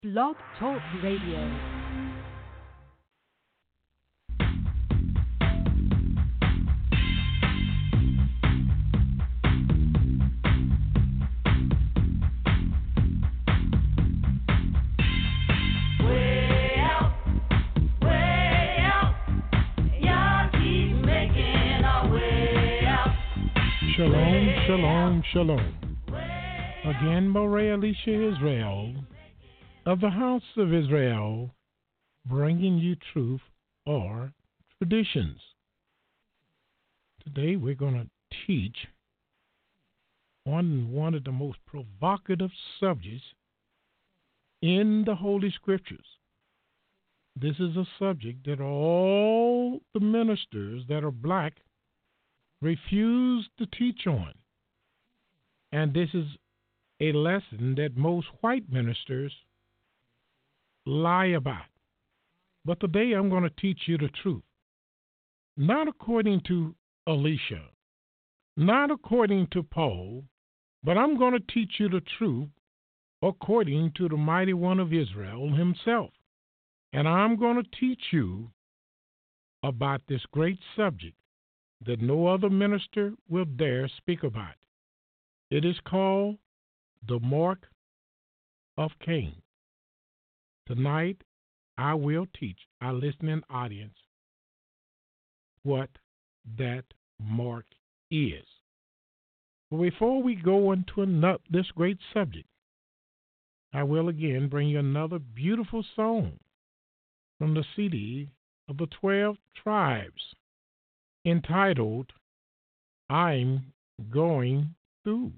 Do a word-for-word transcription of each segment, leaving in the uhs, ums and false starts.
Blog Talk Radio. Shalom, shalom, shalom. Again, Moray Alicia Israel of the House of Israel, bringing you truth or traditions. Today we're going to teach on one of the most provocative subjects in the Holy Scriptures. This is a subject that all the ministers that are black refuse to teach on. And this is a lesson that most white ministers lie about. But today I'm going to teach you the truth. Not according to Alicia, not according to Paul, but I'm going to teach you the truth according to the mighty one of Israel himself. And I'm going to teach you about this great subject that no other minister will dare speak about. It is called the mark of Cain. Tonight, I will teach our listening audience what that mark is. But before we go into another, this great subject, I will again bring you another beautiful song from the C D of the twelve tribes, entitled, I'm Going Through.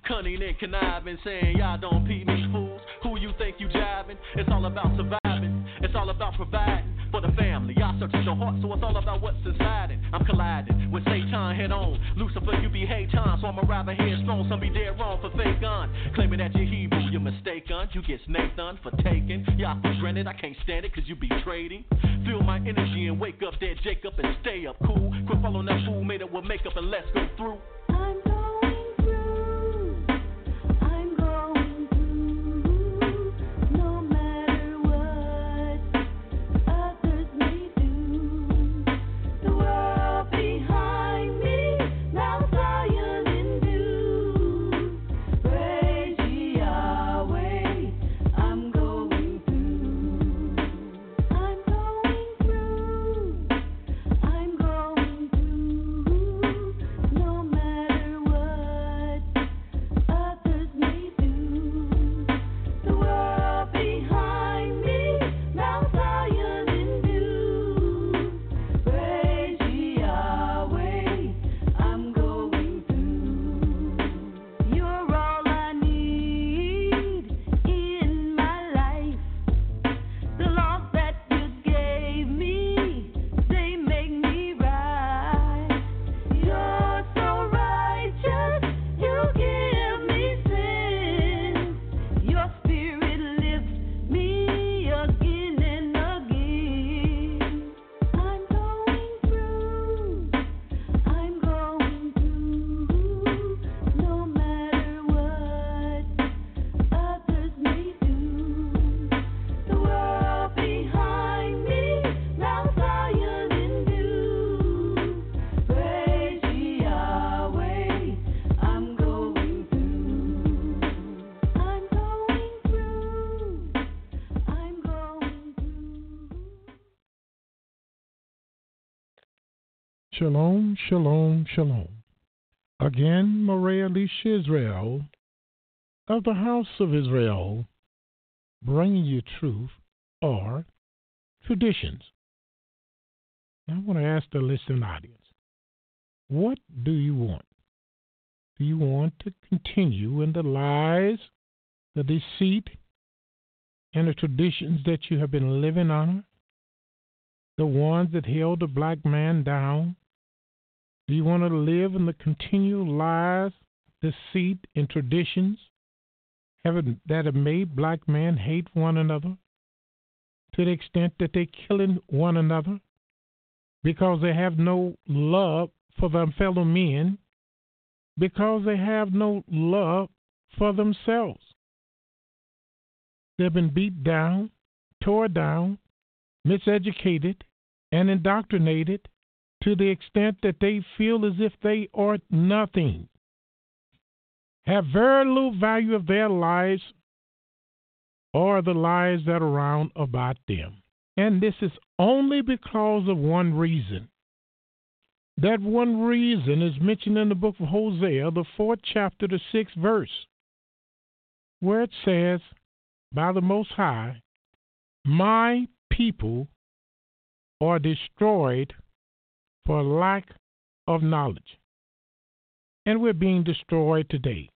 Saying y'all don't peep me fools. Who you think you jiving? It's all about surviving. It's all about providing for the family. I search your heart, so it's all about what's inside it. I'm colliding with Satan head on. Lucifer, you be hate time, so I'ma rather headstrong. Some be dead wrong for fake gun. Claiming that you're Hebrew, you're mistaken. You get snaked on for taking. Yeah, I for granted, I can't stand it, cause you be trading. Feel my energy and wake up dead Jacob and stay up cool. Quit following that fool, made it with makeup and let's go through. I'm going through, I'm going through, no matter what others may do. The world behind me, Mount Zion in view. Praise ye Yahweh, I'm going through. I'm going through, I'm going through, no matter what others may do. The world behind me, Mount Zion in view. Praise ye Yahweh, I'm going through. You're all I need in my life. The laws that you gave me, they make me right. You're so righteous, you give me sin. Your spirit lifts me again and again. I'm going through, I'm going through, no matter what others may do. The world behind me, Mount Zion in view. Praise ye Yahweh, I'm going through. I'm going through, I'm going through. Shalom, shalom, shalom. Again, Maria Alicia Israel of the House of Israel, bringing you truth or traditions. Now, I want to ask the listening audience, what do you want? Do you want to continue in the lies, the deceit, and the traditions that you have been living under? The ones that held the black man down? Do you want to live in the continual lies, deceit, and traditions having, that have made black men hate one another to the extent that they're killing one another because they have no love for their fellow men, because they have no love for themselves? They've been beat down, tore down, miseducated, and indoctrinated to the extent that they feel as if they are nothing, have very little value of their lives or the lives that are around about them. And this is only because of one reason. That one reason is mentioned in the book of Hosea, the fourth chapter, the sixth verse, where it says, by the Most High, my people are destroyed for lack of knowledge. And we're being destroyed today.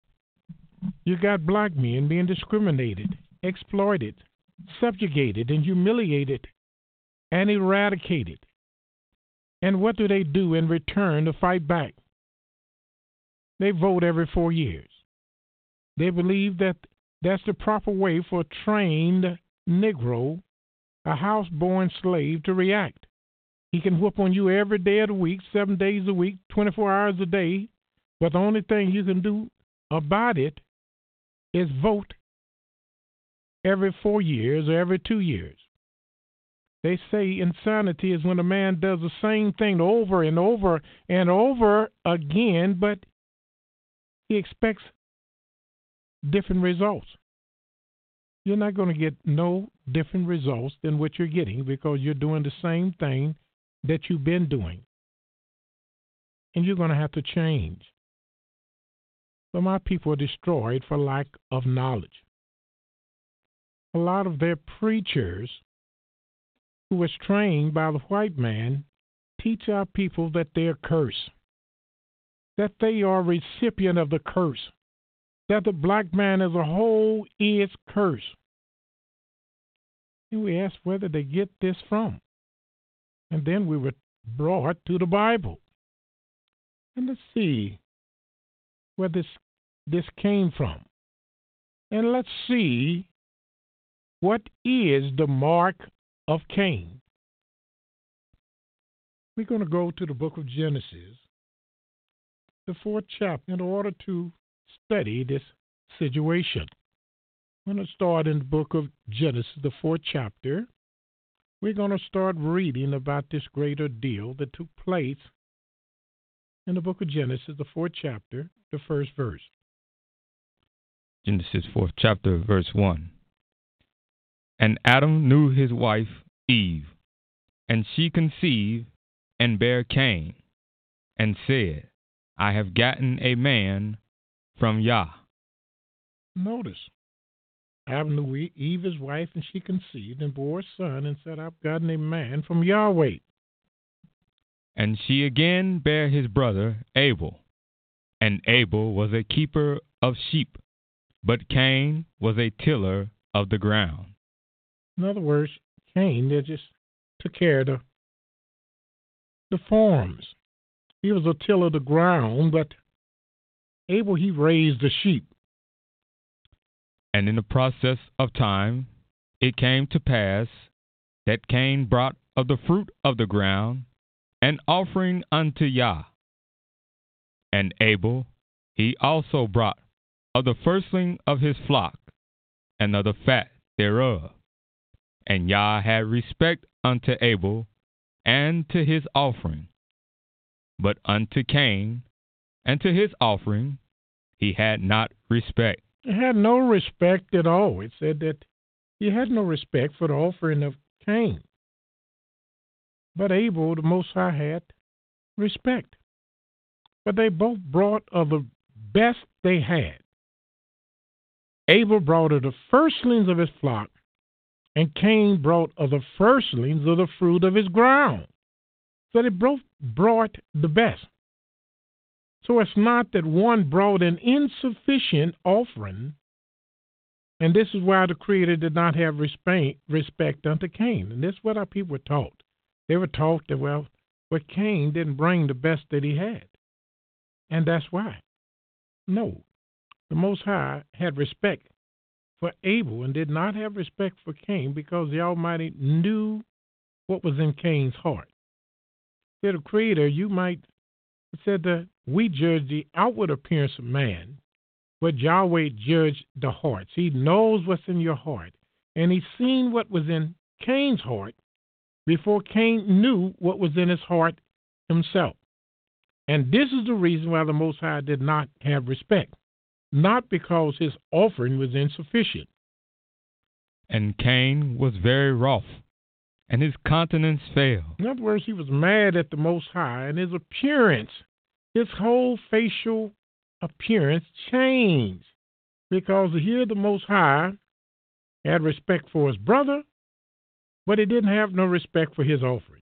You got black men being discriminated, exploited, subjugated, and humiliated, and eradicated. And what do they do in return to fight back? They vote every four years. They believe that that's the proper way for a trained Negro, a house-born slave, to react. He can whoop on you every day of the week, seven days a week, twenty-four hours a day, but the only thing you can do about it is vote every four years or every two years. They say insanity is when a man does the same thing over and over and over again, but he expects different results. You're not going to get no different results than what you're getting because you're doing the same thing that you've been doing. And you're going to have to change. But my people are destroyed for lack of knowledge. A lot of their preachers who was trained by the white man teach our people that they're cursed, that they are recipient of the curse, that the black man as a whole is cursed. And we asked where did they get this from. And then we were brought to the Bible. And let's see where this this came from. And let's see what is the mark of Cain. We're going to go to the book of Genesis, the fourth chapter, in order to study this situation. I'm going to start in the book of Genesis, the fourth chapter. We're going to start reading about this great ordeal that took place in the book of Genesis, the fourth chapter, the first verse. Genesis fourth chapter, verse one. And Adam knew his wife Eve, and she conceived and bare Cain, and said, I have gotten a man from Yah. Notice, Adam knew Eve his wife, and she conceived and bore a son, and said, I've gotten a man from Yahweh. And she again bare his brother Abel, and Abel was a keeper of sheep, but Cain was a tiller of the ground. In other words, Cain, they just took care of the, the farms. He was a tiller of the ground, but Abel, he raised the sheep. And in the process of time, it came to pass that Cain brought of the fruit of the ground an offering unto Yah. And Abel, he also brought of the firstling of his flock, and of the fat thereof. And Yah had respect unto Abel, and to his offering. But unto Cain, and to his offering, he had not respect. He had no respect at all. It said that he had no respect for the offering of Cain. But Abel, the Most High, had respect. But they both brought of the best they had. Abel brought of the firstlings of his flock, and Cain brought of the firstlings of the fruit of his ground. So they both brought the best. So it's not that one brought an insufficient offering, and this is why the Creator did not have respect, respect unto Cain. And this is what our people were taught. They were taught that, well, but Cain didn't bring the best that he had. And that's why. No. The Most High had respect for Abel and did not have respect for Cain because the Almighty knew what was in Cain's heart. Said the Creator, you might said that we judge the outward appearance of man, but Yahweh judged the hearts. He knows what's in your heart, and he's seen what was in Cain's heart before Cain knew what was in his heart himself. And this is the reason why the Most High did not have respect. Not because his offering was insufficient. And Cain was very wroth, and his countenance fell. In other words, he was mad at the Most High, and his appearance, his whole facial appearance changed. Because here the Most High had respect for his brother, but he didn't have no respect for his offering.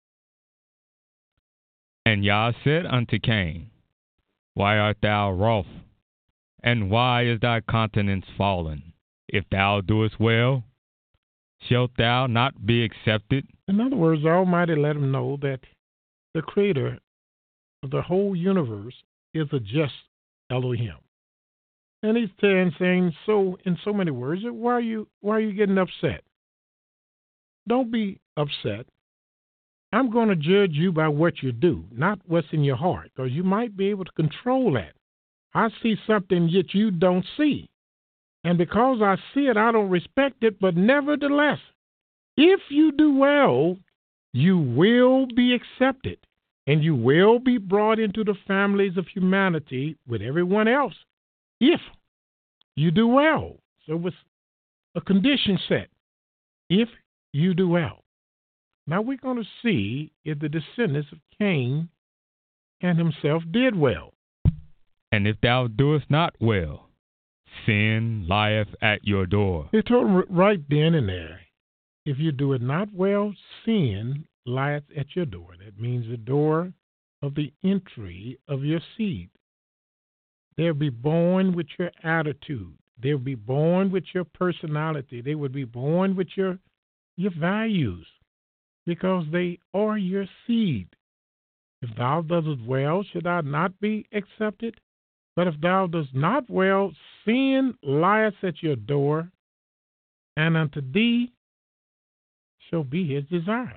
And Yah said unto Cain, Why art thou wroth? And why is thy countenance fallen? If thou doest well, shalt thou not be accepted? In other words, the Almighty let him know that the Creator of the whole universe is a just Elohim. And he's saying, saying so in so many words, why are you why are you getting upset? Don't be upset. I'm going to judge you by what you do, not what's in your heart, because you might be able to control that. I see something that you don't see. And because I see it, I don't respect it. But nevertheless, if you do well, you will be accepted. And you will be brought into the families of humanity with everyone else. If you do well. So it's a condition set. If you do well. Now we're going to see if the descendants of Cain and himself did well. And if thou doest not well, sin lieth at your door. He told him right then and there, if you do it not well, sin lieth at your door. That means the door of the entry of your seed. They'll be born with your attitude. They'll be born with your personality. They would be born with your your values, because they are your seed. If thou doest well, should thou not be accepted? But if thou dost not well, sin lieth at your door, and unto thee shall be his desire.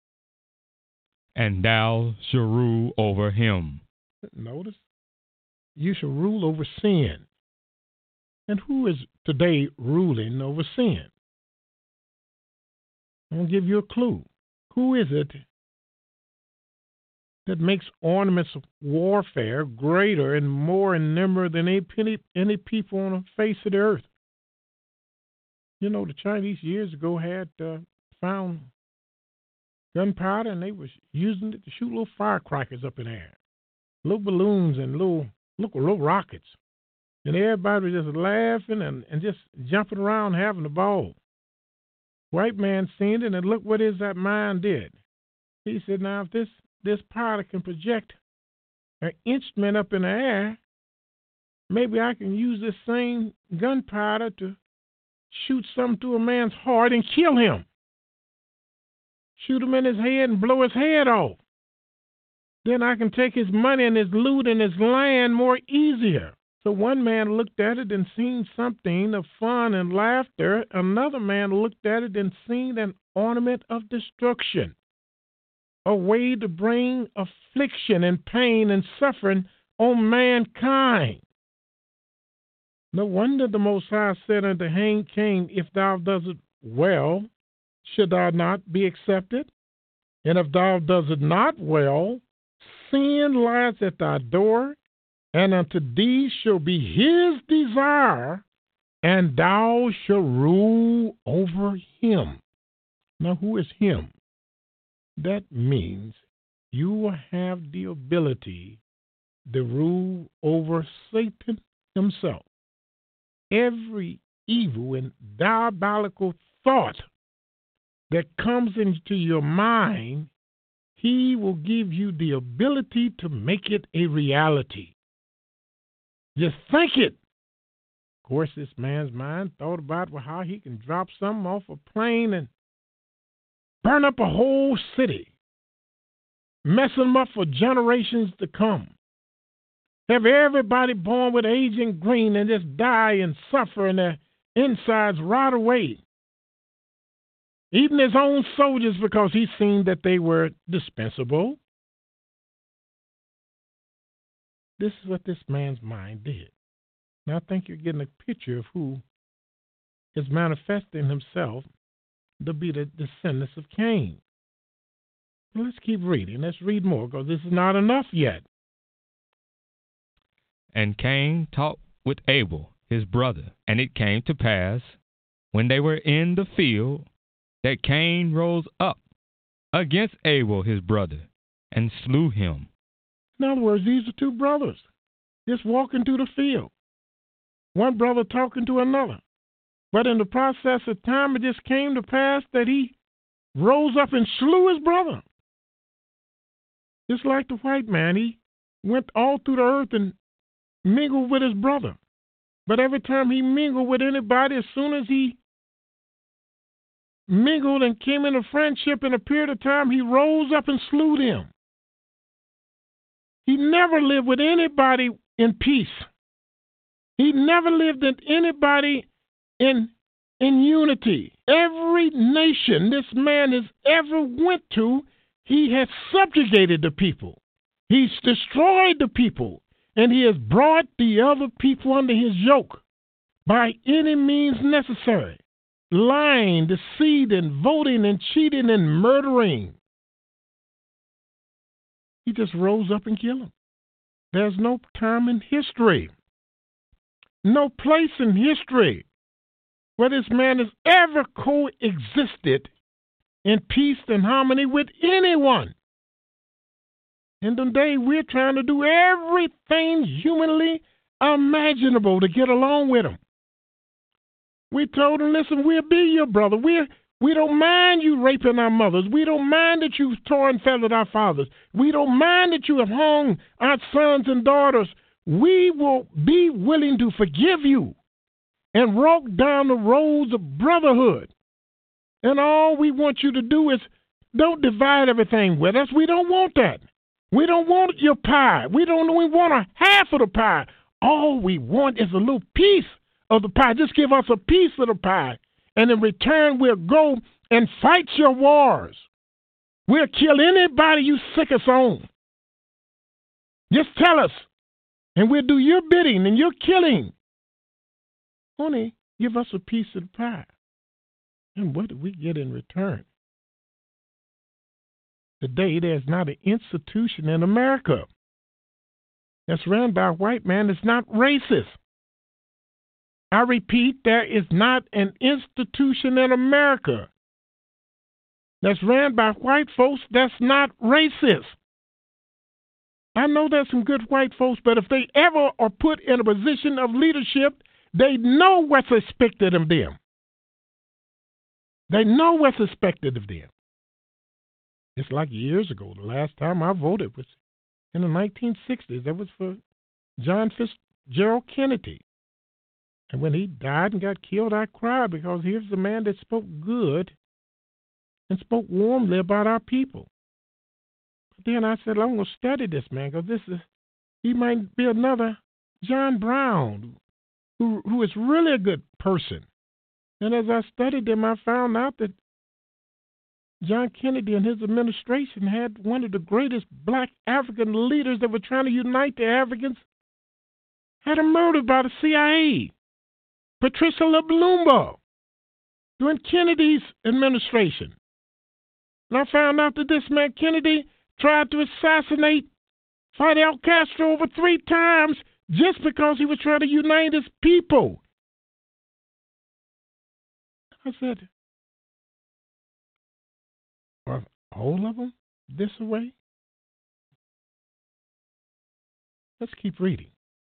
And thou shalt rule over him. Notice, you shall rule over sin. And who is today ruling over sin? I'm going to give you a clue. Who is it that makes ornaments of warfare greater and more in number than any, any people on the face of the earth? You know, the Chinese years ago had uh, found gunpowder, and they was using it to shoot little firecrackers up in the air, little balloons and little, little, little rockets. And everybody was just laughing and, and just jumping around having a ball. White man seen it, and look what is that man did. He said, now if this, this powder can project an instrument up in the air, maybe I can use this same gunpowder to shoot something through a man's heart and kill him. Shoot him in his head and blow his head off. Then I can take his money and his loot and his land more easier. So one man looked at it and seen something of fun and laughter. Another man looked at it and seen an ornament of destruction, a way to bring affliction and pain and suffering on mankind. No wonder the Most High said unto Cain, if thou doest it well, should thou not be accepted? And if thou doest it not well, sin lies at thy door, and unto thee shall be his desire, and thou shalt rule over him. Now, who is him? That means you will have the ability to rule over Satan himself. Every evil and diabolical thought that comes into your mind, he will give you the ability to make it a reality. Just think it. Of course, this man's mind thought about well, how he can drop something off a plane and burn up a whole city, mess them up for generations to come. Have everybody born with Agent Green and just die and suffer and their insides rot away. Even his own soldiers, because he seen that they were dispensable. This is what this man's mind did. Now I think you're getting a picture of who is manifesting himself to be the descendants of Cain. Let's keep reading. Let's read more, because this is not enough yet. And Cain talked with Abel, his brother. And it came to pass, when they were in the field, that Cain rose up against Abel, his brother, and slew him. In other words, these are two brothers just walking through the field. One brother talking to another. But in the process of time, it just came to pass that he rose up and slew his brother. Just like the white man, he went all through the earth and mingled with his brother. But every time he mingled with anybody, as soon as he mingled and came into friendship in a period of time, he rose up and slew them. He never lived with anybody in peace. He never lived with anybody in, in unity. Every nation this man has ever went to, he has subjugated the people. He's destroyed the people. And he has brought the other people under his yoke by any means necessary. Lying, deceiving, voting, and cheating, and murdering. He just rose up and killed him. There's no time in history, no place in history where this man has ever coexisted in peace and harmony with anyone. And today we're trying to do everything humanly imaginable to get along with him. We told him, listen, we'll be your brother. We're We don't mind you raping our mothers. We don't mind that you've torn feathered our fathers. We don't mind that you have hung our sons and daughters. We will be willing to forgive you and walk down the roads of brotherhood And all we want you to do is don't divide everything with us. We don't want that. We don't want your pie. We don't even want a half of the pie. All we want is a little piece of the pie. Just give us a piece of the pie. And in return, we'll go and fight your wars. We'll kill anybody you sick us on. Just tell us, and we'll do your bidding and your killing. Only give us a piece of the pie. And what do we get in return? Today, there's not an institution in America that's run by a white man that's not racist. I repeat, there is not an institution in America that's ran by white folks that's not racist. I know there's some good white folks, but if they ever are put in a position of leadership, they know what's expected of them. They know what's expected of them. It's like years ago. The last time I voted was in the nineteen sixties. That was for John Fitzgerald Kennedy. And when he died and got killed, I cried because here's the man that spoke good and spoke warmly about our people. But then I said, I'm going to study this man because this is, he might be another John Brown who who is really a good person. And as I studied him, I found out that John Kennedy and his administration had one of the greatest black African leaders that were trying to unite the Africans, had him murdered by the C I A. Patricia Lumumba, during Kennedy's administration. And I found out that this man Kennedy tried to assassinate Fidel Castro over three times just because he was trying to unite his people. I said, are all of them this way? Let's keep reading.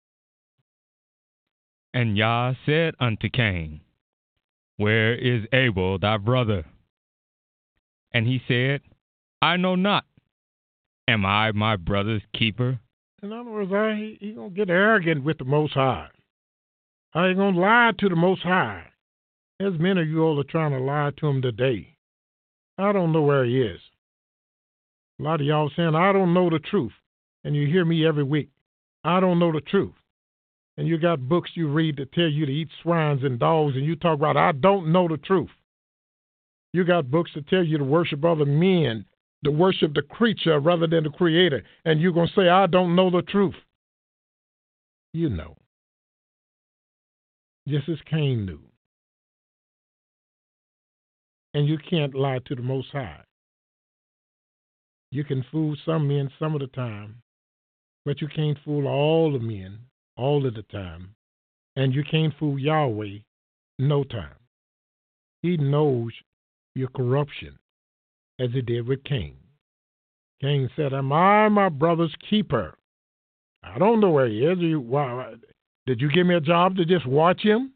And Yah said unto Cain, Where is Abel thy brother? And he said, I know not. Am I my brother's keeper? In other words, I, he, he going to get arrogant with the Most High. I ain't going to lie to the Most High. There's many of you all are trying to lie to him today. I don't know where he is. A lot of y'all saying, I don't know the truth. And you hear me every week. I don't know the truth. And you got books you read that tell you to eat swines and dogs, and you talk about, I don't know the truth. You got books that tell you to worship other men, to worship the creature rather than the creator, and you're going to say, I don't know the truth. You know. Just as Cain knew. And you can't lie to the Most High. You can fool some men some of the time, but you can't fool all the men all of the time. And you can't fool Yahweh no time. He knows your corruption, as he did with Cain. Cain said, Am I my brother's keeper? I don't know where he is. You, why, did you give me a job to just watch him?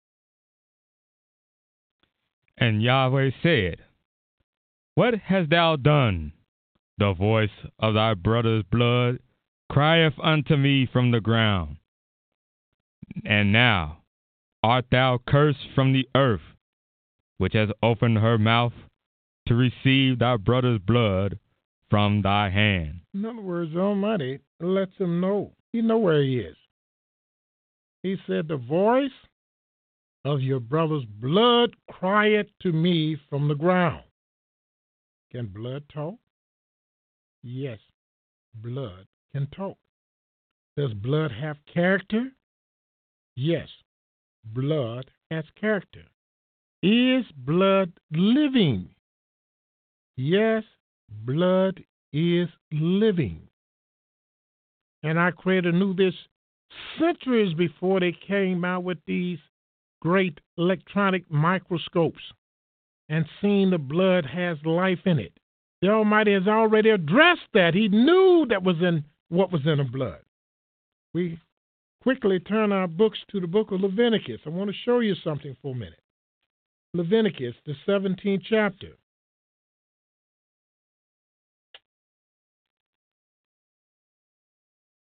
And Yahweh said, What hast thou done? The voice of thy brother's blood crieth unto me from the ground. And now art thou cursed from the earth, which has opened her mouth to receive thy brother's blood from thy hand. In other words, Almighty lets him know. He know where he is. He said, The voice of your brother's blood crieth to me from the ground. Can blood talk? Yes, blood can talk. Does blood have character? Yes, blood has character. Is blood living? Yes, blood is living. And our Creator knew this centuries before they came out with these great electronic microscopes and seen the blood has life in it. The Almighty has already addressed that. He knew that was in what was in the blood. We quickly turn our books to the book of Leviticus. I want to show you something for a minute. Leviticus, the seventeenth chapter.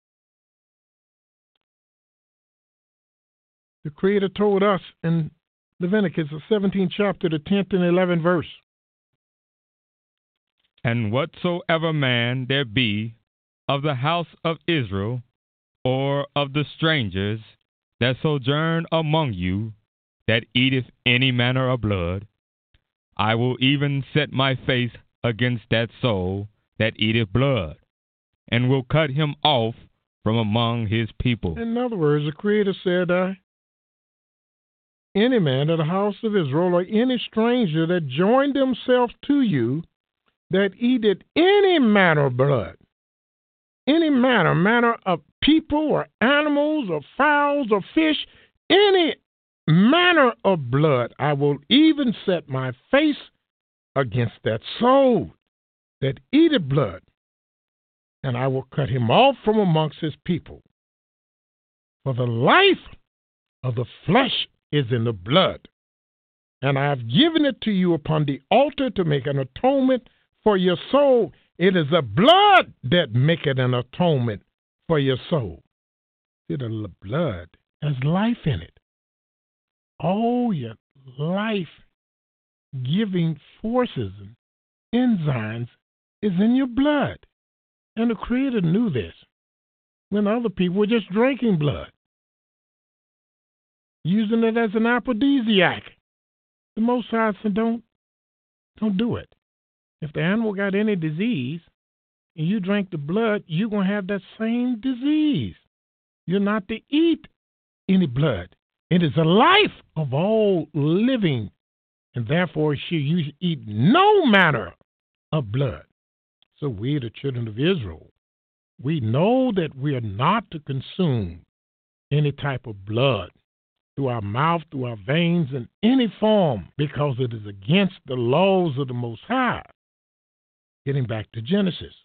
The Creator told us in Leviticus, the seventeenth chapter, the tenth and eleventh verse. And whatsoever man there be of the house of Israel, or of the strangers that sojourn among you, that eateth any manner of blood, I will even set my face against that soul that eateth blood, and will cut him off from among his people. In other words, the Creator said, uh, any man of the house of Israel, or any stranger that joined themselves to you, that eateth any manner of blood, any manner, manner of people or animals or fowls or fish, any manner of blood, I will even set my face against that soul that eateth blood, and I will cut him off from amongst his people. For the life of the flesh is in the blood, and I have given it to you upon the altar to make an atonement for your soul. It is the blood that maketh an atonement for your soul. See, the blood has life in it. All your life-giving forces and enzymes is in your blood. And the Creator knew this when other people were just drinking blood, using it as an aphrodisiac. The Most High said, don't, don't do it. If the animal got any disease and you drink the blood, you're going to have that same disease. You're not to eat any blood. It is the life of all living, and therefore you should eat no manner of blood. So we, the children of Israel, we know that we are not to consume any type of blood through our mouth, through our veins, in any form, because it is against the laws of the Most High. Getting back to Genesis.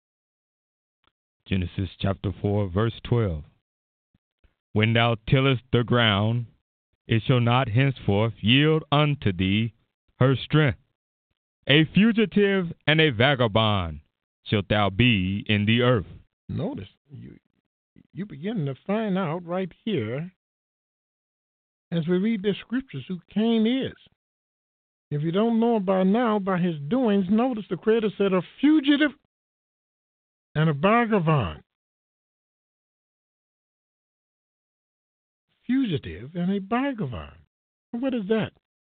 Genesis chapter four, verse twelve. When thou tillest the ground, it shall not henceforth yield unto thee her strength. A fugitive and a vagabond shalt thou be in the earth. Notice, you, you begin to find out right here, as we read the scriptures, who Cain is. If you don't know by now, by his doings, notice the Creator said a fugitive and a vagabond. Fugitive and a vagabond. What is that?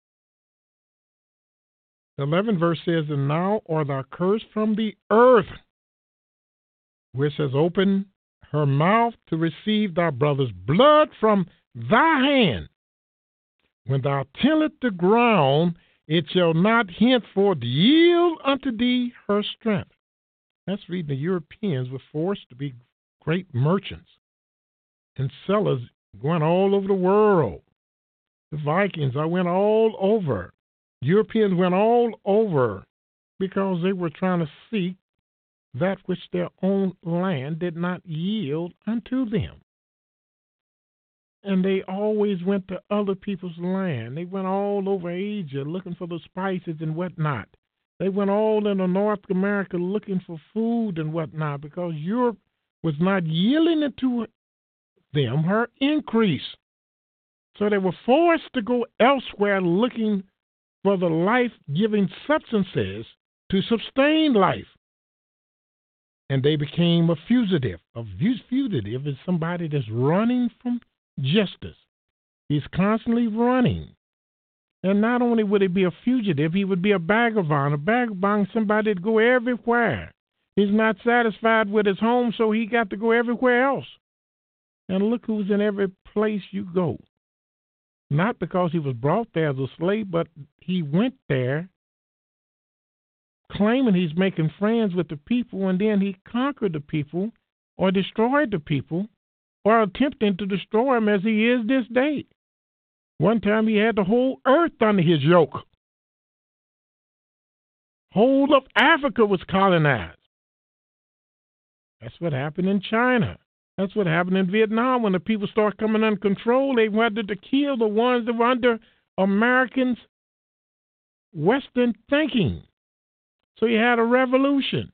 The eleventh verse says, and now art thou cursed from the earth, which has opened her mouth to receive thy brother's blood from thy hand. When thou tillest the ground, it shall not henceforth yield unto thee her strength. That's reading the Europeans were forced to be great merchants and sellers going all over the world. The Vikings, I went all over. Europeans went all over because they were trying to seek that which their own land did not yield unto them. And they always went to other people's land. They went all over Asia looking for the spices and whatnot. They went all into North America looking for food and whatnot because Europe was not yielding it to them her increase. So they were forced to go elsewhere looking for the life-giving substances to sustain life. And they became a fugitive. A fugitive is somebody that's running from justice. He's constantly running. And not only would he be a fugitive, he would be a vagabond. A vagabond is somebody that go everywhere. He's not satisfied with his home, so he got to go everywhere else. And look who's in every place you go. Not because he was brought there as a slave, but he went there claiming he's making friends with the people, and then he conquered the people or destroyed the people or attempting to destroy them as he is this day. One time he had the whole earth under his yoke. Whole of Africa was colonized. That's what happened in China. That's what happened in Vietnam. When the people started coming under control, they wanted to kill the ones that were under Americans' Western thinking. So you had a revolution.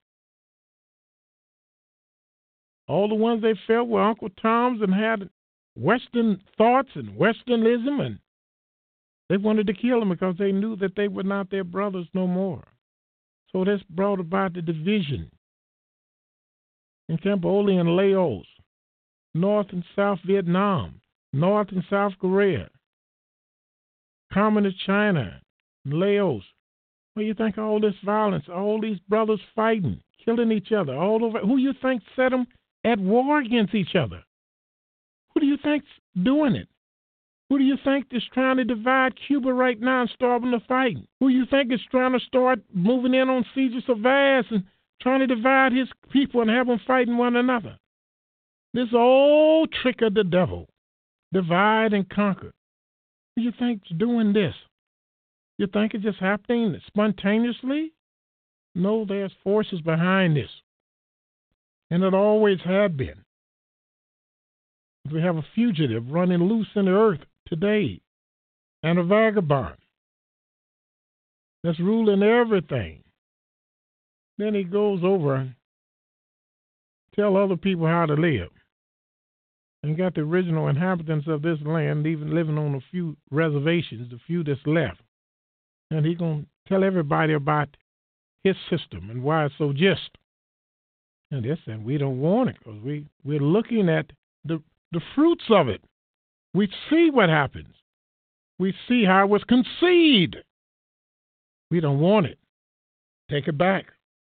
All the ones they felt were Uncle Toms and had Western thoughts and Westernism and They wanted to kill them because they knew that they were not their brothers no more. So this brought about the division in Cambodia and Laos, North and South Vietnam, North and South Korea, Communist China, Laos. What do you think of all this violence, all these brothers fighting, killing each other all over? Who do you think set them at war against each other? Who do you think's doing it? Who do you think is trying to divide Cuba right now and starving the fighting? Who do you think is trying to start moving in on Cesar Chavez and trying to divide his people and have them fighting one another? This old trick of the devil, divide and conquer. Who do you think's doing this? You think it's just happening spontaneously? No, there's forces behind this. And it always had been. We have a fugitive running loose in the earth today and a vagabond that's ruling everything. Then he goes over and tell other people how to live. And got the original inhabitants of this land even living on a few reservations, the few that's left. And he's going to tell everybody about his system and why it's so just. And this, and we don't want it because we, we're looking at the, the fruits of it. We see what happens. We see how it was conceived. We don't want it. Take it back.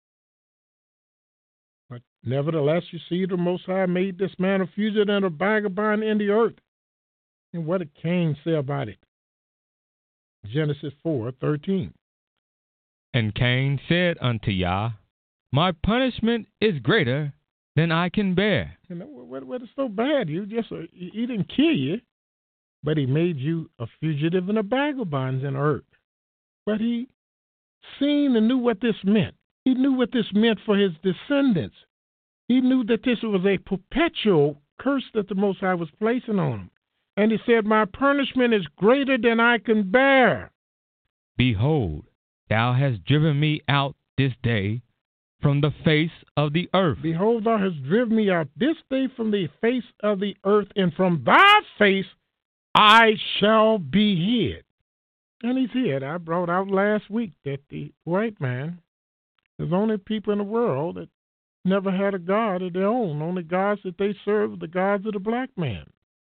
But nevertheless, you see, the Most High made this man a fugitive and a vagabond in the earth. And what did Cain say about it? Genesis four thirteen. And Cain said unto Yah, my punishment is greater than I can bear. You know, what, what is so bad? You just uh, he didn't kill you, but he made you a fugitive and a vagabond in the earth. But he seen and knew what this meant. He knew what this meant for his descendants. He knew that this was a perpetual curse that the Most High was placing on him. And he said, my punishment is greater than I can bear. Behold, thou hast driven me out this day from the face of the earth. Behold, thou hast driven me out this day from the face of the earth, and from thy face I shall be hid. And he's hid. I brought out last week that the white man is the only people in the world that never had a God of their own. Only gods that they serve were the gods of the black man.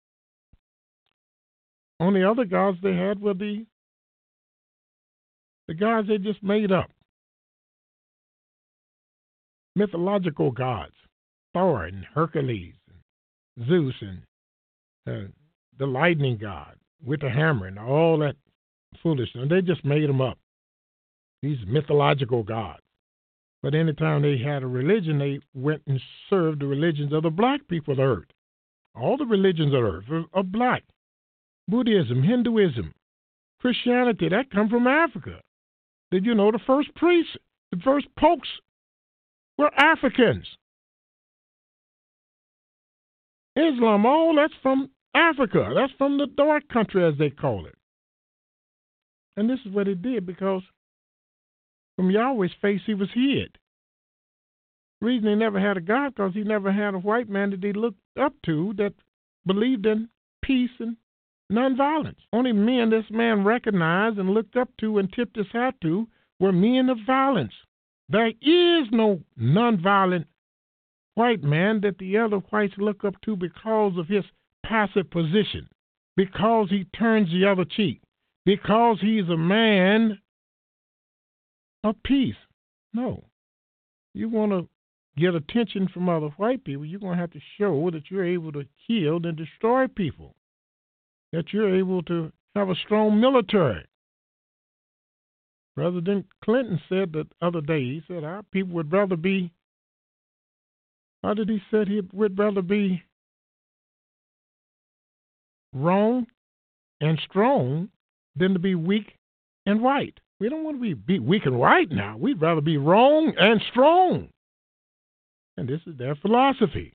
Only other gods they had were the, the gods they just made up. Mythological gods, Thor and Hercules, and Zeus and uh, the lightning god with the hammer and all that foolishness. They just made them up, these mythological gods. But anytime they had a religion, they went and served the religions of the black people of the earth. All the religions of the earth are black. Buddhism, Hinduism, Christianity, that come from Africa. Did you know the first priests, the first popes were Africans? Islam, all that's from Africa. That's from the dark country, as they call it. And this is what he did, because from Yahweh's face he was hid. The reason he never had a God, because he never had a white man that he looked up to that believed in peace and nonviolence. Only men this man recognized and looked up to and tipped his hat to were men of violence. There is no nonviolent white man that the other whites look up to because of his passive position, because he turns the other cheek, because he's a man of peace. No. You want to get attention from other white people, you're going to have to show that you're able to kill and destroy people, that you're able to have a strong military. President Clinton said the other day, he said, our people would rather be, how did he say he would rather be wrong and strong than to be weak and white. We don't want to be, be weak and white now. We'd rather be wrong and strong. And this is their philosophy.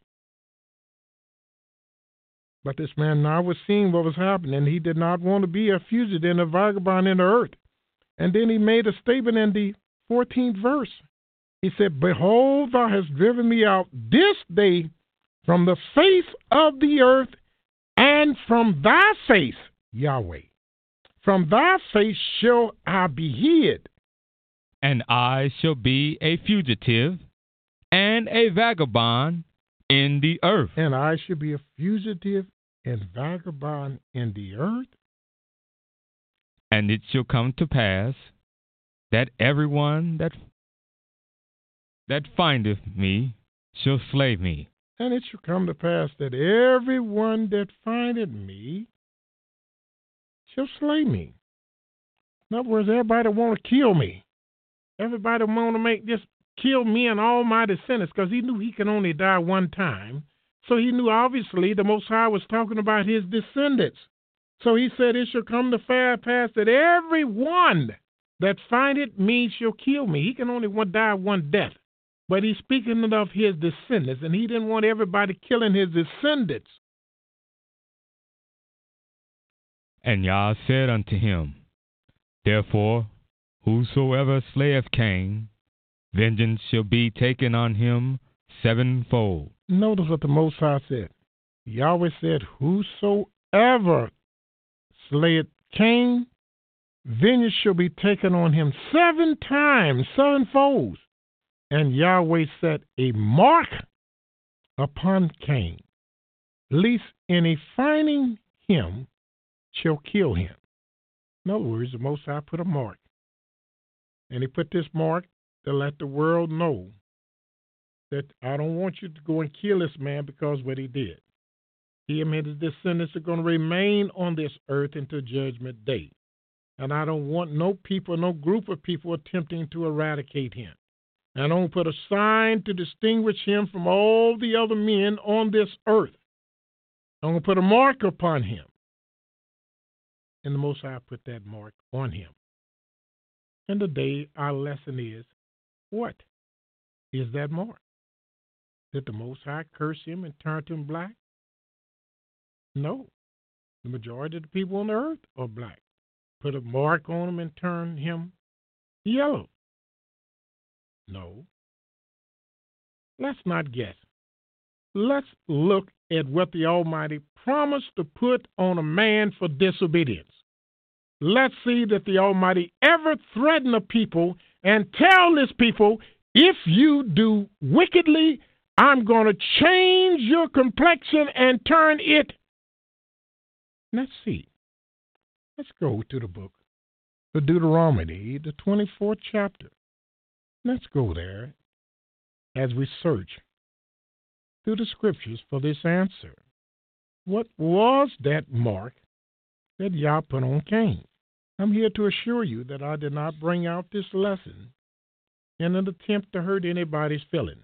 But this man now was seeing what was happening, and he did not want to be a fugitive and a vagabond in the earth. And then he made a statement in the fourteenth verse. He said, behold, thou hast driven me out this day from the face of the earth, and from thy face, Yahweh, From thy face shall I be hid. And I shall be a fugitive and a vagabond in the earth. And I shall be a fugitive and vagabond in the earth. And it shall come to pass that everyone that that findeth me shall slay me. And it shall come to pass that everyone that findeth me shall slay me. In other words, everybody want to kill me. Everybody want to make this kill me and all my descendants, because he knew he can only die one time. So he knew obviously the Most High was talking about his descendants. So he said, it shall come to pass that everyone that findeth me shall kill me. He can only one die one death. But he's speaking of his descendants, and he didn't want everybody killing his descendants. And Yah said unto him, Therefore, whosoever slayeth Cain, vengeance shall be taken on him sevenfold. Notice what the Most High said. Yahweh said, Whosoever slayeth Cain, vengeance shall be taken on him seven times, sevenfold. And Yahweh set a mark upon Cain, lest any finding him shall kill him. In other words, the Most High put a mark. And he put this mark to let the world know that I don't want you to go and kill this man because of what he did. Him and his descendants are going to remain on this earth until Judgment Day. And I don't want no people, no group of people attempting to eradicate him. And I don't put a sign to distinguish him from all the other men on this earth. I'm going to put a mark upon him. And the Most High put that mark on him. And today our lesson is, what is that mark? Did the Most High curse him and turn him black? No. The majority of the people on the earth are black. Put a mark on him and turn him yellow. No. Let's not guess. Let's look at what the Almighty promised to put on a man for disobedience. Let's see that the Almighty ever threaten a people and tell this people, if you do wickedly, I'm going to change your complexion and turn it. Let's see. Let's go to the book of Deuteronomy, the twenty-fourth chapter. Let's go there as we search through the scriptures for this answer. What was that mark that Yah put on Cain? I'm here to assure you that I did not bring out this lesson in an attempt to hurt anybody's feeling.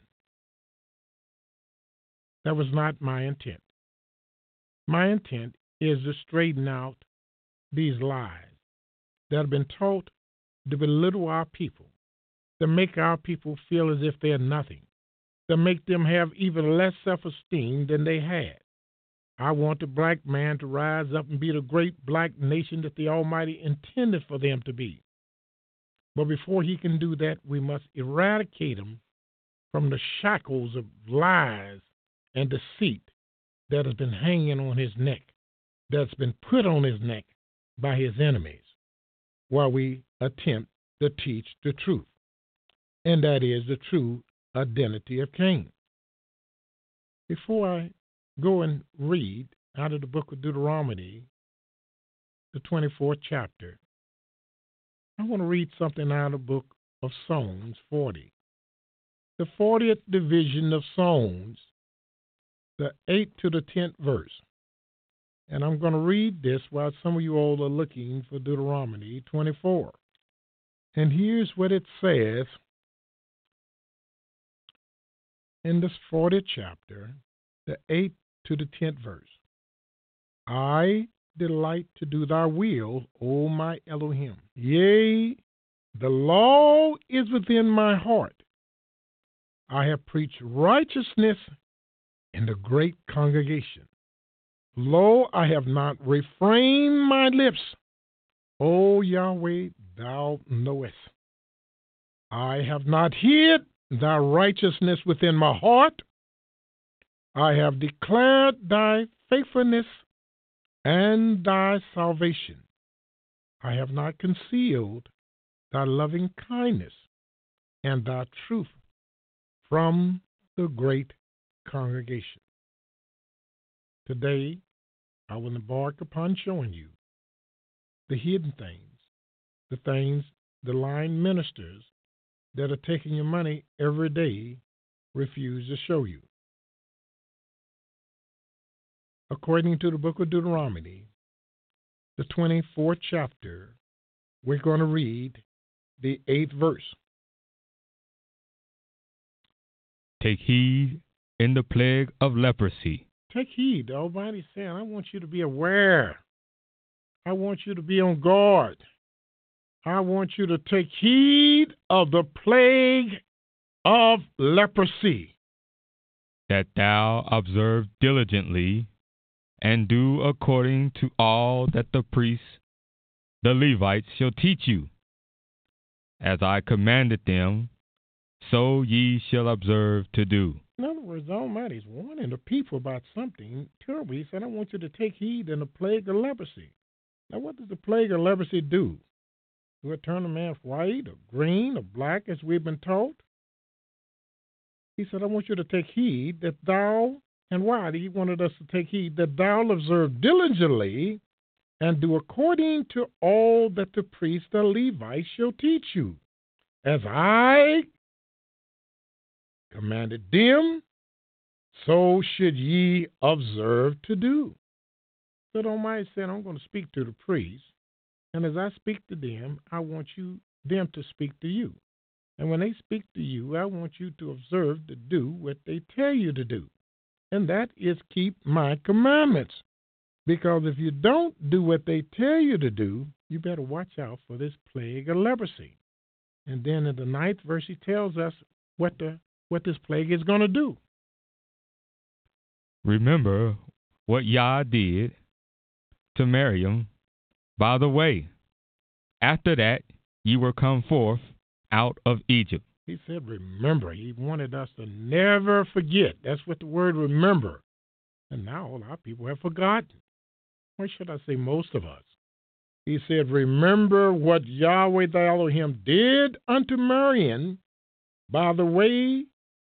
That was not my intent. My intent is to straighten out these lies that have been taught to belittle our people, to make our people feel as if they're nothing, to make them have even less self-esteem than they had. I want the black man to rise up and be the great black nation that the Almighty intended for them to be. But before he can do that, we must eradicate him from the shackles of lies and deceit that has been hanging on his neck, that's been put on his neck by his enemies, while we attempt to teach the truth. And that is the true identity of Cain. Before I go and read out of the book of Deuteronomy, the twenty-fourth chapter, I want to read something out of the book of Psalms forty. The fortieth division of Psalms, the eighth to the tenth verse. And I'm going to read this while some of you all are looking for Deuteronomy twenty-four. And here's what it says in this fortieth chapter, the eighth to the tenth verse. I delight to do thy will, O my Elohim. Yea, the law is within my heart. I have preached righteousness in the great congregation. Lo, I have not refrained my lips. O Yahweh, thou knowest. I have not hid thy righteousness within my heart. I have declared thy faithfulness and thy salvation. I have not concealed thy loving kindness and thy truth from the great congregation. Today, I will embark upon showing you the hidden things, the things the lying ministers that are taking your money every day refuse to show you. According to the book of Deuteronomy, the twenty-fourth chapter, we're going to read the eighth verse. Take heed in the plague of leprosy. Take heed. The Almighty saying, I want you to be aware. I want you to be on guard. I want you to take heed of the plague of leprosy. That thou observe diligently and do according to all that the priests, the Levites, shall teach you. As I commanded them, so ye shall observe to do. In other words, the Almighty is warning the people about something terrible. He said, I want you to take heed in the plague of leprosy. Now, what does the plague of leprosy do? Will it turn a man white or green or black, as we've been taught? He said, I want you to take heed that thou, and why? He wanted us to take heed that thou observe diligently and do according to all that the priests, the Levites, shall teach you. As I commanded them, so should ye observe to do. So the Almighty said, I'm going to speak to the priests, and as I speak to them, I want you them to speak to you. And when they speak to you, I want you to observe to do what they tell you to do. And that is keep my commandments. Because if you don't do what they tell you to do, you better watch out for this plague of leprosy. And then in the ninth verse, he tells us what the what this plague is going to do. Remember what Yah did to Miriam by the way. After that, ye were come forth out of Egypt. He said, remember. He wanted us to never forget. That's what the word remember. And now a lot of people have forgotten. Or should I say most of us? He said, remember what Yahweh thy Elohim did unto Miriam by the way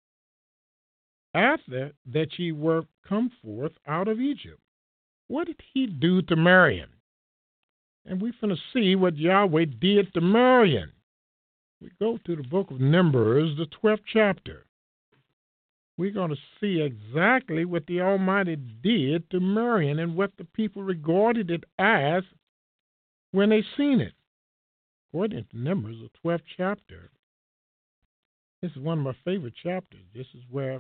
after that ye were come forth out of Egypt. What did he do to Miriam? And we're going to see what Yahweh did to Miriam. We go to the book of Numbers, the twelfth chapter. We're going to see exactly what the Almighty did to Miriam and what the people regarded it as when they seen it. According to Numbers, the twelfth chapter, this is one of my favorite chapters. This is where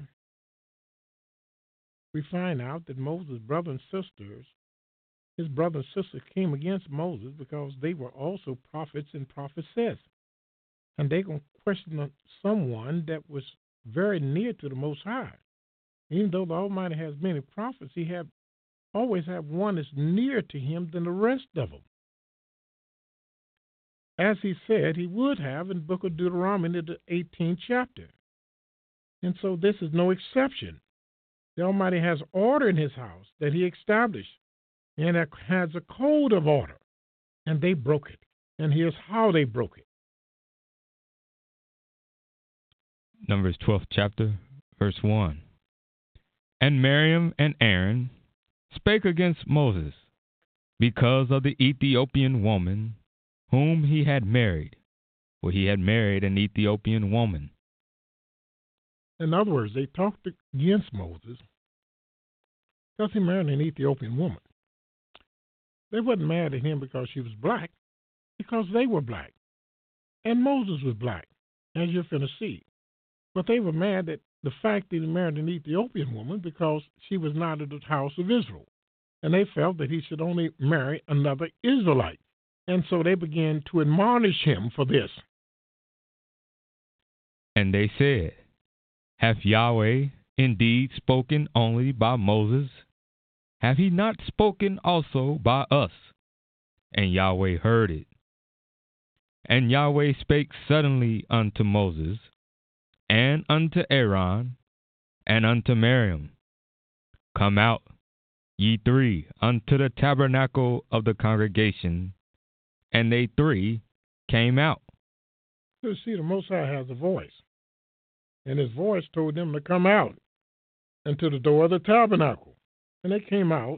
we find out that Moses' brothers and sisters, his brothers and sisters came against Moses because they were also prophets and prophetesses. And they're going to question someone that was very near to the Most High. Even though the Almighty has many prophets, he have always have one that's nearer to him than the rest of them. As he said he would have in the book of Deuteronomy, the eighteenth chapter. And so this is no exception. The Almighty has order in his house that he established, and it has a code of order, and they broke it. And here's how they broke it. Numbers twelfth chapter, verse one. And Miriam and Aaron spake against Moses because of the Ethiopian woman whom he had married, for he had married an Ethiopian woman. In other words, they talked against Moses because he married an Ethiopian woman. They wasn't mad at him because she was black, because they were black. And Moses was black, as you're going to see. But they were mad at the fact that he married an Ethiopian woman because she was not of the house of Israel. And they felt that he should only marry another Israelite. And so they began to admonish him for this. And they said, hath Yahweh indeed spoken only by Moses? Have he not spoken also by us? And Yahweh heard it. And Yahweh spake suddenly unto Moses, and unto Aaron, and unto Miriam, come out, ye three, unto the tabernacle of the congregation, and they three came out. So see, the Most High has a voice, and his voice told them to come out into the door of the tabernacle, and they came out.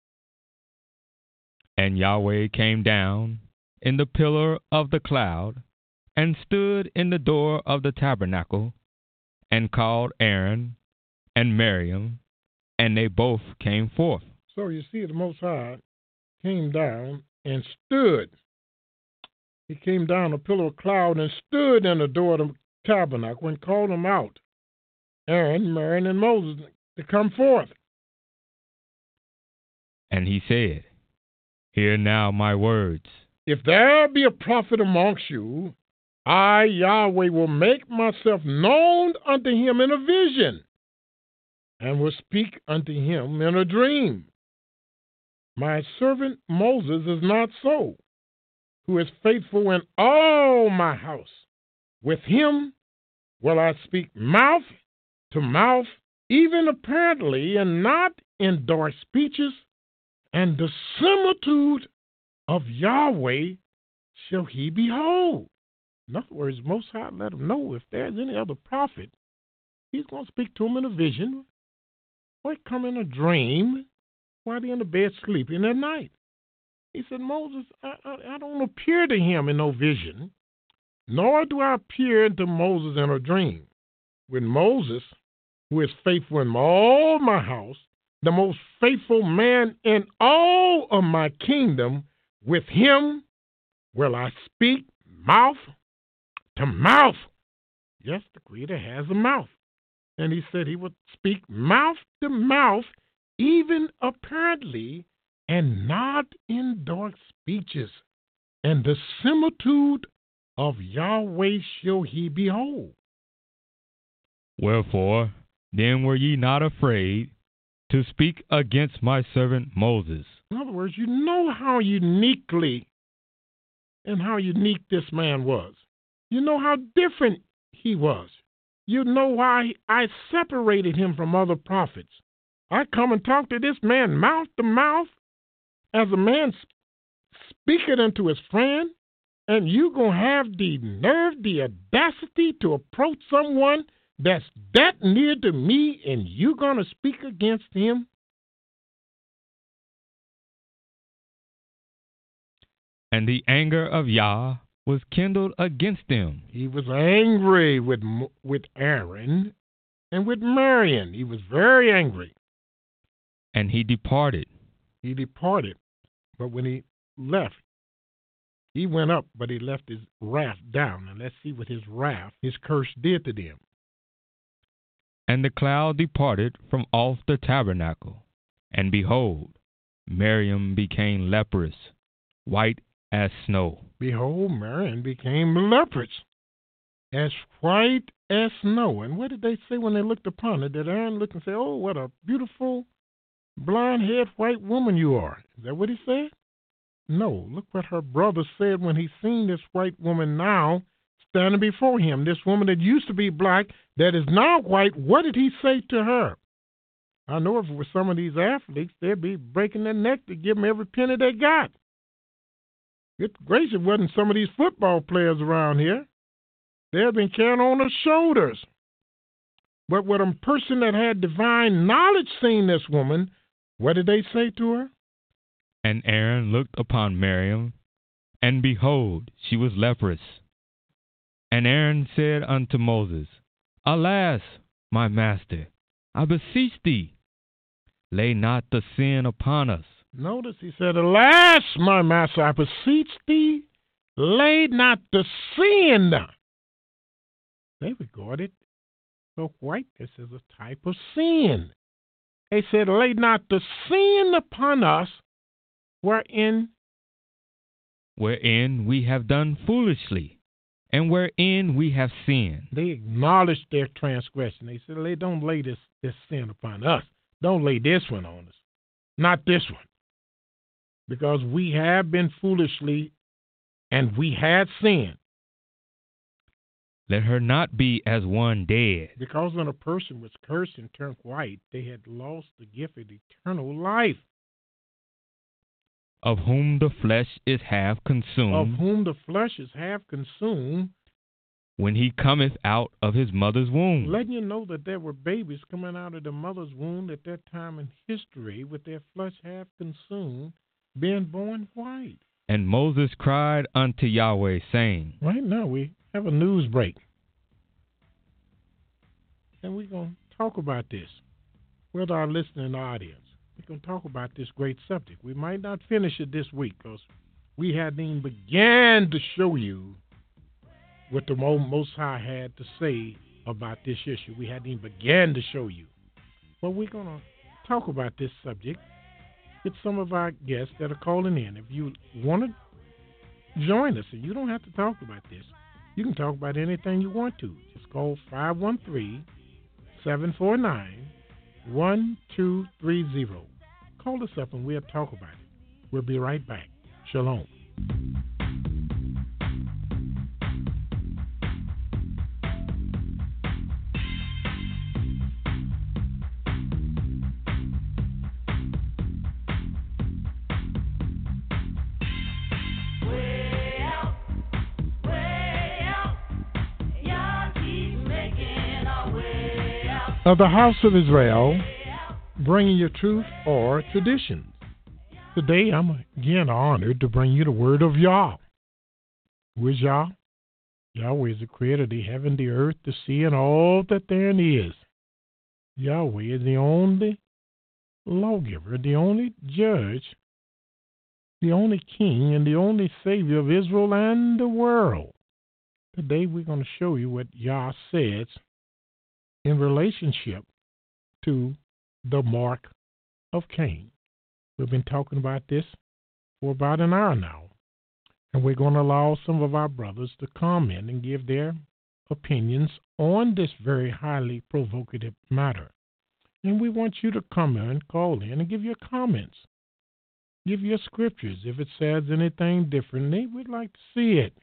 And Yahweh came down in the pillar of the cloud, and stood in the door of the tabernacle, and called Aaron and Miriam, and they both came forth. So you see, the Most High came down and stood. He came down a pillar of cloud and stood in the door of the tabernacle and called them out, Aaron, Miriam, and Moses, to come forth. And he said, Hear now my words. If there be a prophet amongst you, I, Yahweh, will make myself known unto him in a vision, and will speak unto him in a dream. My servant Moses is not so, who is faithful in all my house. With him will I speak mouth to mouth, even apparently, and not in dark speeches, and the similitude of Yahweh shall he behold. In other words, Most High let him know if there's any other prophet, he's going to speak to him in a vision, or come in a dream while they're in the bed sleeping at night. He said, Moses, I, I, I don't appear to him in no vision, nor do I appear to Moses in a dream. With Moses, who is faithful in all my house, the most faithful man in all of my kingdom, with him will I speak mouth to mouth. Yes, the Creator has a mouth. And he said he would speak mouth to mouth, even apparently, and not in dark speeches. And the similitude of Yahweh shall he behold. Wherefore, then were ye not afraid to speak against my servant Moses? In other words, you know how uniquely and how unique this man was. You know how different he was. You know why I separated him from other prophets. I come and talk to this man mouth to mouth as a man speaking unto his friend, and you going to have the nerve, the audacity to approach someone that's that near to me, and you going to speak against him? And the anger of Yah was kindled against them. He was angry with with Aaron and with Miriam. He was very angry. And he departed. He departed. But when he left, he went up, but he left his wrath down. And let's see what his wrath, his curse did to them. And the cloud departed from off the tabernacle. And behold, Miriam became leprous, white as snow. Behold, Miriam became leprous, as white as snow. And what did they say when they looked upon her? Did Aaron look and say, oh, what a beautiful, blonde-haired white woman you are? Is that what he said? No. Look what her brother said when he seen this white woman now standing before him. This woman that used to be black, that is now white. What did he say to her? I know if it was some of these athletes, they'd be breaking their neck to give them every penny they got. Good gracious, it wasn't some of these football players around here. They had been carrying on their shoulders. But when a person that had divine knowledge seen this woman, what did they say to her? And Aaron looked upon Miriam, and behold, she was leprous. And Aaron said unto Moses, Alas, my master, I beseech thee, lay not the sin upon us. Notice he said, Alas, my master, I beseech thee, lay not the sin. They regarded the whiteness as a type of sin. They said, lay not the sin upon us, wherein wherein we have done foolishly, and wherein we have sinned. They acknowledged their transgression. They said, lay, don't lay this, this sin upon us. Don't lay this one on us. Not this one. Because we have been foolishly, and we had sinned. Let her not be as one dead. Because when a person was cursed and turned white, they had lost the gift of eternal life. of whom the flesh is half of consumed, whom the flesh is half consumed, when he cometh out of his mother's womb. letting you know that there were babies coming out of the mother's womb at that time in history with their flesh half consumed, being born white. And Moses cried unto Yahweh, saying, Right now we have a news break. And we're going to talk about this with our listening audience. We're going to talk about this great subject. We might not finish it this week because we hadn't even began to show you what the Mo- Most High had to say about this issue. We hadn't even began to show you. But we're going to talk about this subject with some of our guests that are calling in. If you want to join us, and you don't have to talk about this, you can talk about anything you want to. Just call five one three, seven four nine, one two three zero. Call us up and we'll talk about it. We'll be right back. Shalom. Of the House of Israel, bringing you truth or traditions. Today, I'm again honored to bring you the word of Yah. Who is Yah? Yahweh is the creator of the heaven, the earth, the sea, and all that therein is. Yahweh is the only lawgiver, the only judge, the only king, and the only savior of Israel and the world. Today, we're going to show you what Yah says in relationship to the mark of Cain. We've been talking about this for about an hour now, and we're going to allow some of our brothers to comment and give their opinions on this very highly provocative matter. And we want you to come in, call in, and give your comments. Give your scriptures. If it says anything differently, we'd like to see it.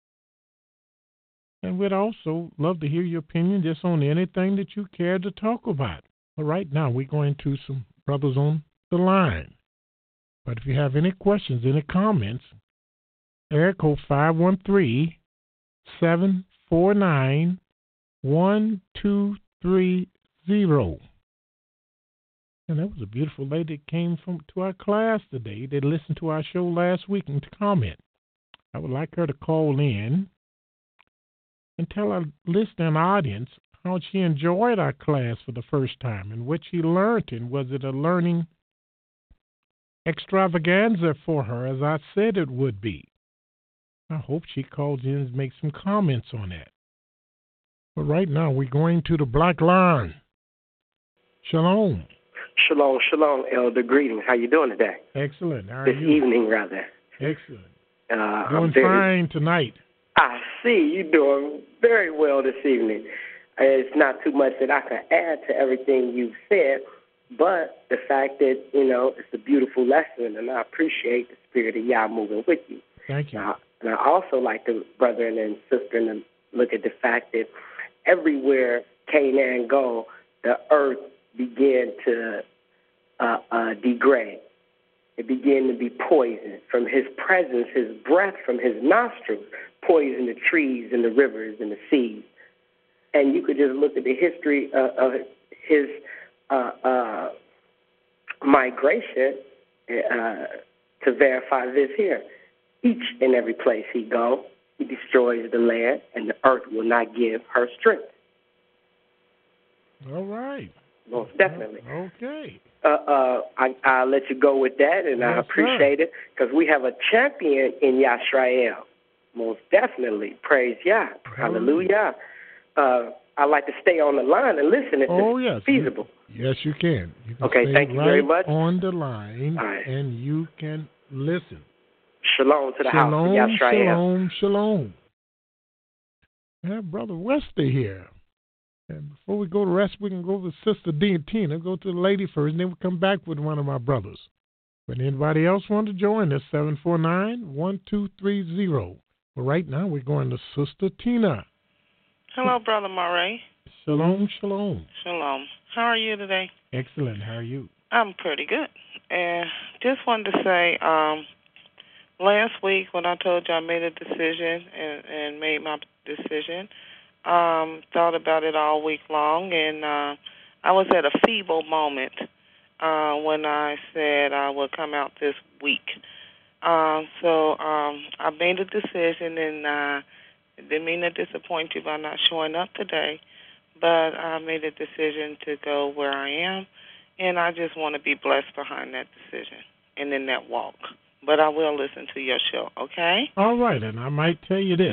And we'd also love to hear your opinion just on anything that you care to talk about. But right now, we're going to some brothers on the line. But if you have any questions, any comments, area code five one three, seven four nine, one two three zero. And that was a beautiful lady that came from to our class today. They listened to our show last week and to comment. I would like her to call in and tell our listening audience how she enjoyed our class for the first time and what she learned, and was it a learning extravaganza for her, as I said it would be. I hope she calls in and makes some comments on that. But right now, we're going to the Black Line. Shalom. Shalom, shalom, Elder. Greetings. How you doing today? Excellent. How are this you? evening, rather. Excellent. Uh, Doing I'm very, fine tonight. I see you doing very well this evening. Uh, It's not too much that I can add to everything you've said, but the fact that, you know, it's a beautiful lesson, and I appreciate the spirit of Yah moving with you. Thank you. Now, and I also like the brethren and sister to look at the fact that everywhere Canaan go, the earth began to uh, uh, degrade. It began to be poisoned from his presence, his breath from his nostrils, poisoned the trees and the rivers and the seas. And you could just look at the history uh, of his uh, uh, migration uh, to verify this here. Each and every place he go, he destroys the land, and the earth will not give her strength. All right. Most definitely. Okay. Uh, uh, I, I'll let you go with that, and I Yes, appreciate sir. it, because we have a champion in Yashrael. Most definitely. Praise Yah. Hallelujah. Uh, I like to stay on the line and listen if Oh, it's yes. feasible. Yes, you can. You can Okay, stay thank you right very much. on the line, All right. and you can listen. Shalom to the house Shalom, of Yashrael. shalom, shalom. I have Brother Wester here. And before we go to rest, we can go to Sister D and Tina. Go to the lady first, and then we'll come back with one of my brothers. But anybody else want to join us, seven four nine, one two three zero. But right now, we're going to Sister Tina. Hello, Brother Murray. Shalom, shalom. Shalom. How are you today? Excellent. How are you? I'm pretty good. and just wanted to say, um, last week when I told you I made a decision and, and made my decision, um, thought about it all week long, and uh, I was at a feeble moment uh, when I said I would come out this week. Uh, so um, I made a decision, and uh, didn't mean to disappoint you by not showing up today, but I made a decision to go where I am, and I just want to be blessed behind that decision and in that walk. But I will listen to your show, okay? All right, and I might tell you this.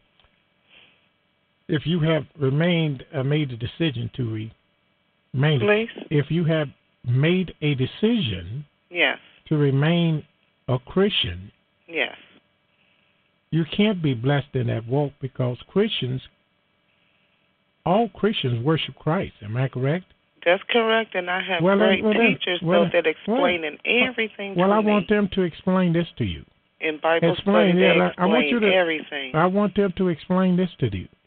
If you have remained, uh, made a decision to remain, Please? if you have made a decision Yes. to remain a Christian, Yes. you can't be blessed in that walk because Christians, all Christians worship Christ. Am I correct? That's correct, and I have Well, great well, then- teachers well, though, that explaining everything Well, to I me. want them to explain this to you. In Bible Explain, study, yeah, they like, I want you explain to- everything. I want them to explain this to you.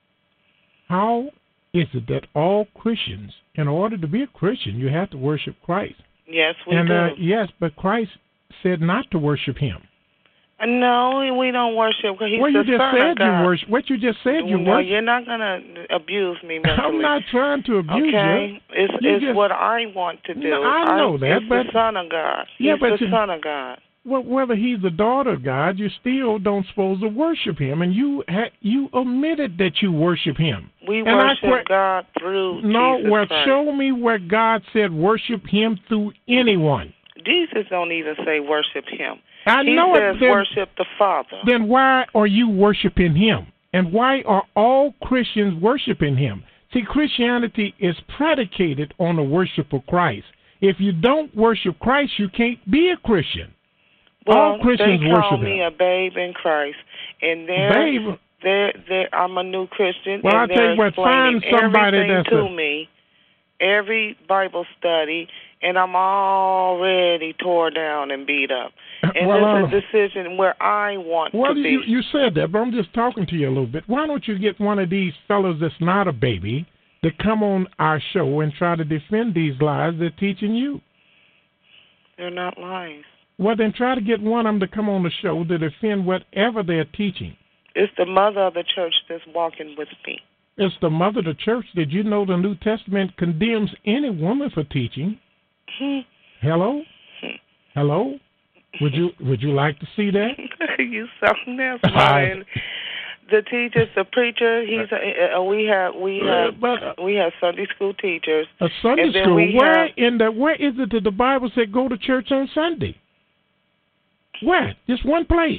How is it that all Christians, in order to be a Christian, you have to worship Christ? Yes, we and do. uh, yes, but Christ said not to worship Him. Uh, no, we don't worship. 'Cause He's well, you the just Son said of God. you worship. What you just said you no, worship. you're not gonna abuse me mentally. I'm not trying to abuse okay? you. It's You it's just- what I want to do. No, I know that, it's but- the Son of God. Yeah, He's but the you- Son of God. Well, whether he's the daughter of God, you still don't supposed to worship Him, and you ha- you omitted that you worship Him. We And I worship que- God through No, Jesus well, Christ. show me where God said worship Him through anyone. Jesus don't even say worship Him. I he know says it. Then, worship the Father. then why are you worshiping Him? And why are all Christians worshiping Him? See, Christianity is predicated on the worship of Christ. If you don't worship Christ, you can't be a Christian. Well, all Christians they call worship me Him. a babe in Christ, and they're, Babe. they're, they're, I'm a new Christian, Well, and I tell they're you what, explaining find somebody everything that's to a- me, every Bible study, and I'm already tore down and beat up. And Well, it's a decision where I want Well, to be. you, you said that, but I'm just talking to you a little bit. Why don't you get one of these fellows that's not a baby to come on our show and try to defend these lies they're teaching you? They're not lies. Well, then try to get one of them to come on the show to defend whatever they're teaching. It's the mother of the church that's walking with me. It's the mother of the church. Did you know the New Testament condemns any woman for teaching? Hmm. Hello? Hello? Would you would you like to see that? You so nasty. The teachers, the preacher, he's a, uh, we have we have Uh, but, uh, we have Sunday school teachers. A Sunday And then school. we Where have- in the where is it that the Bible said go to church on Sunday? Where? Just one place.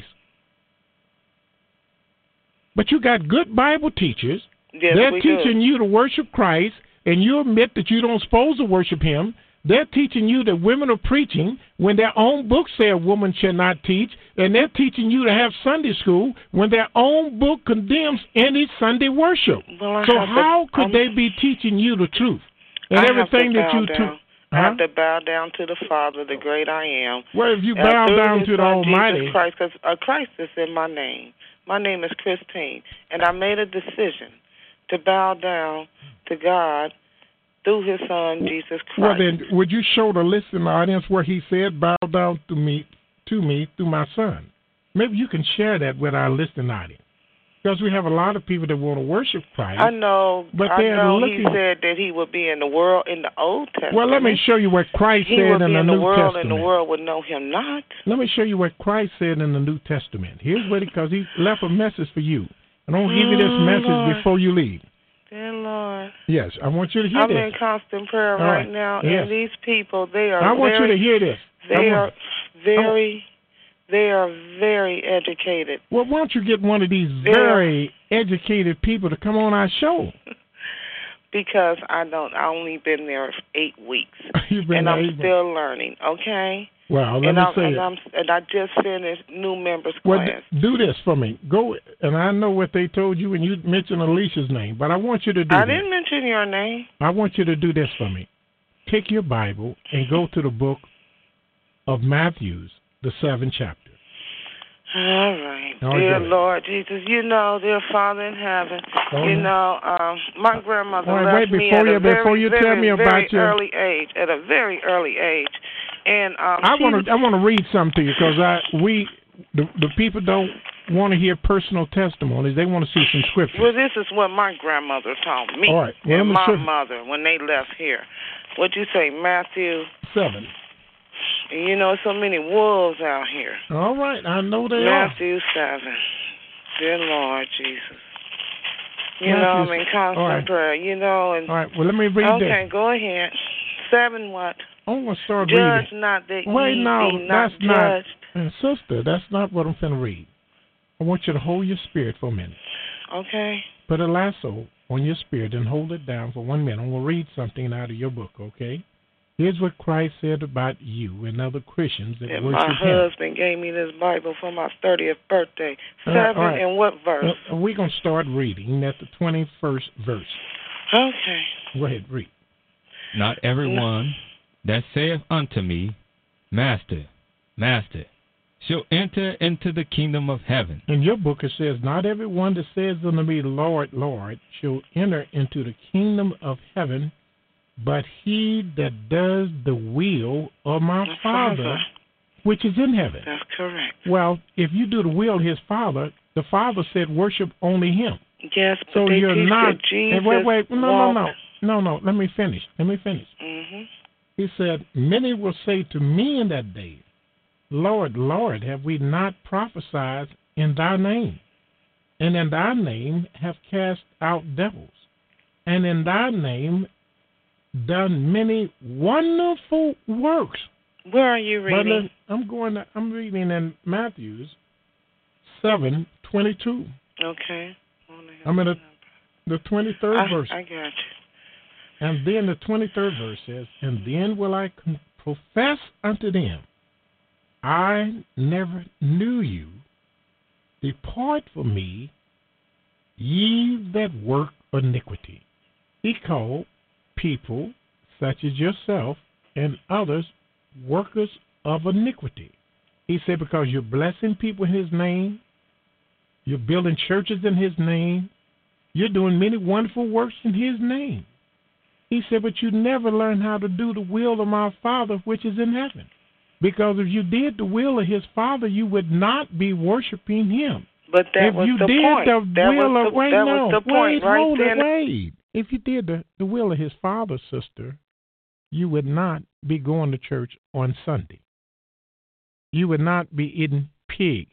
But you got good Bible teachers. Yes, They're we teaching do. you to worship Christ, and you admit that you don't supposed to worship Him. They're teaching you that women are preaching when their own book say a woman shall not teach, and they're teaching you to have Sunday school when their own book condemns any Sunday worship. Well, I So have to- how could I'm- they be teaching you the truth? And I everything have that to you bow took. down. I have to bow down to the Father, the great I am. Well, if you Uh, bow through down his to the Son, Almighty, Jesus Christ, 'cause, uh, Christ is in my name. My name is Christine, and I made a decision to bow down to God through His Son, Jesus Christ. well then, would you show the listening audience where He said, "Bow down to me, to me through my Son"? Maybe you can share that with our listening audience, because we have a lot of people that want to worship Christ. I know, But I they're know looking- He said that He would be in the world in the Old Testament. Well, let me show you what Christ He said would in be the in the New world, Testament. and the world would know Him not. Let me show you what Christ said in the New Testament. Here's what, because He left a message for you. And I'm going to give you this Mm, message Lord. before you leave. Dear Lord, Yes, I want you to hear I'm this. in constant prayer All right right. now, Yes. and these people, they are I want very, you to hear this. I they want- are very, they are very educated. Well, why don't you get one of these Yeah. very educated people to come on our show? Because I don't, I only been there eight weeks, You've been and I'm able- still learning. Okay, Well, let and me I'm, say and it. I'm, and I just finished new members Well, class. d- do this for me. Go, and I know what they told you, and you mentioned Alicia's name, but I want you to do I this. didn't mention your name. I want you to do this for me. Take your Bible and go to the book of Matthew, the seventh chapter. All right, All dear right. Lord Jesus, you know, dear Father in heaven, Oh, you yeah. know, um, my grandmother All right, left wait, me before at you- a very, before you very, tell me very about your- early age, at a very early age, And um, I she want was- to I want to read something to you because I we the the people don't want to hear personal testimonies. They want to see some scripture. Well, this is what my grandmother taught me All right. Well, and let me my show- mother when they left here. What'd you say, Matthew? Seven. You know, so many wolves out here. All right, I know they Matthew seven. Dear Lord Jesus. You Matthew know, I'm se- in constant all right. prayer. You know, and are. All right. Well, let me read okay, this. go ahead. Seven what? I'm gonna start Judge reading. not that Wait, ye no, be not that's not. judged. And sister, that's not what I'm finna read. I want you to hold your spirit for a minute. Okay. Put a lasso on your spirit and hold it down for one minute. I'm gonna read something out of your book. Okay. Here's what Christ said about you and other Christians that And worship my Him. husband gave me this Bible for my thirtieth birthday. All Seven right, all right. and what verse? Uh, we're going to start reading at the twenty-first verse. Okay. Go ahead, read. Not everyone that saith unto me, Master, Master, shall enter into the kingdom of heaven. In your book it says, not everyone that says unto me, Lord, Lord, shall enter into the kingdom of heaven, but he that does the will of my My Father, Father. which is in heaven. That's correct. Well, if you do the will of his Father, the Father said worship only him. Yes, but So they you're teach not. that Jesus and wait, wait, no, no, walked. no, no, no. Let me finish. Let me finish. Mm-hmm. He said, many will say to me in that day, Lord, Lord, have we not prophesied in thy name? And in thy name have cast out devils, and in thy name done many wonderful works. Where are you But reading? uh, I'm going. To, I'm reading in Matthew's seven twenty-two. Okay. I'm in the, the twenty-third I, verse. I got you. And then the twenty-third verse says, and then will I con- profess unto them, I never knew you. Depart from me, ye that work iniquity. He called people such as yourself and others workers of iniquity. He said, because you're blessing people in his name, you're building churches in his name, you're doing many wonderful works in his name. He said, but you never learned how to do the will of my Father which is in heaven. Because if you did the will of his Father, you would not be worshiping him. But that if was you the did point. the that will was of the, wait, that no, was the point wait, right hold there. it, wait. If you did the, the will of his Father, sister, you would not be going to church on Sunday. You would not be eating pig.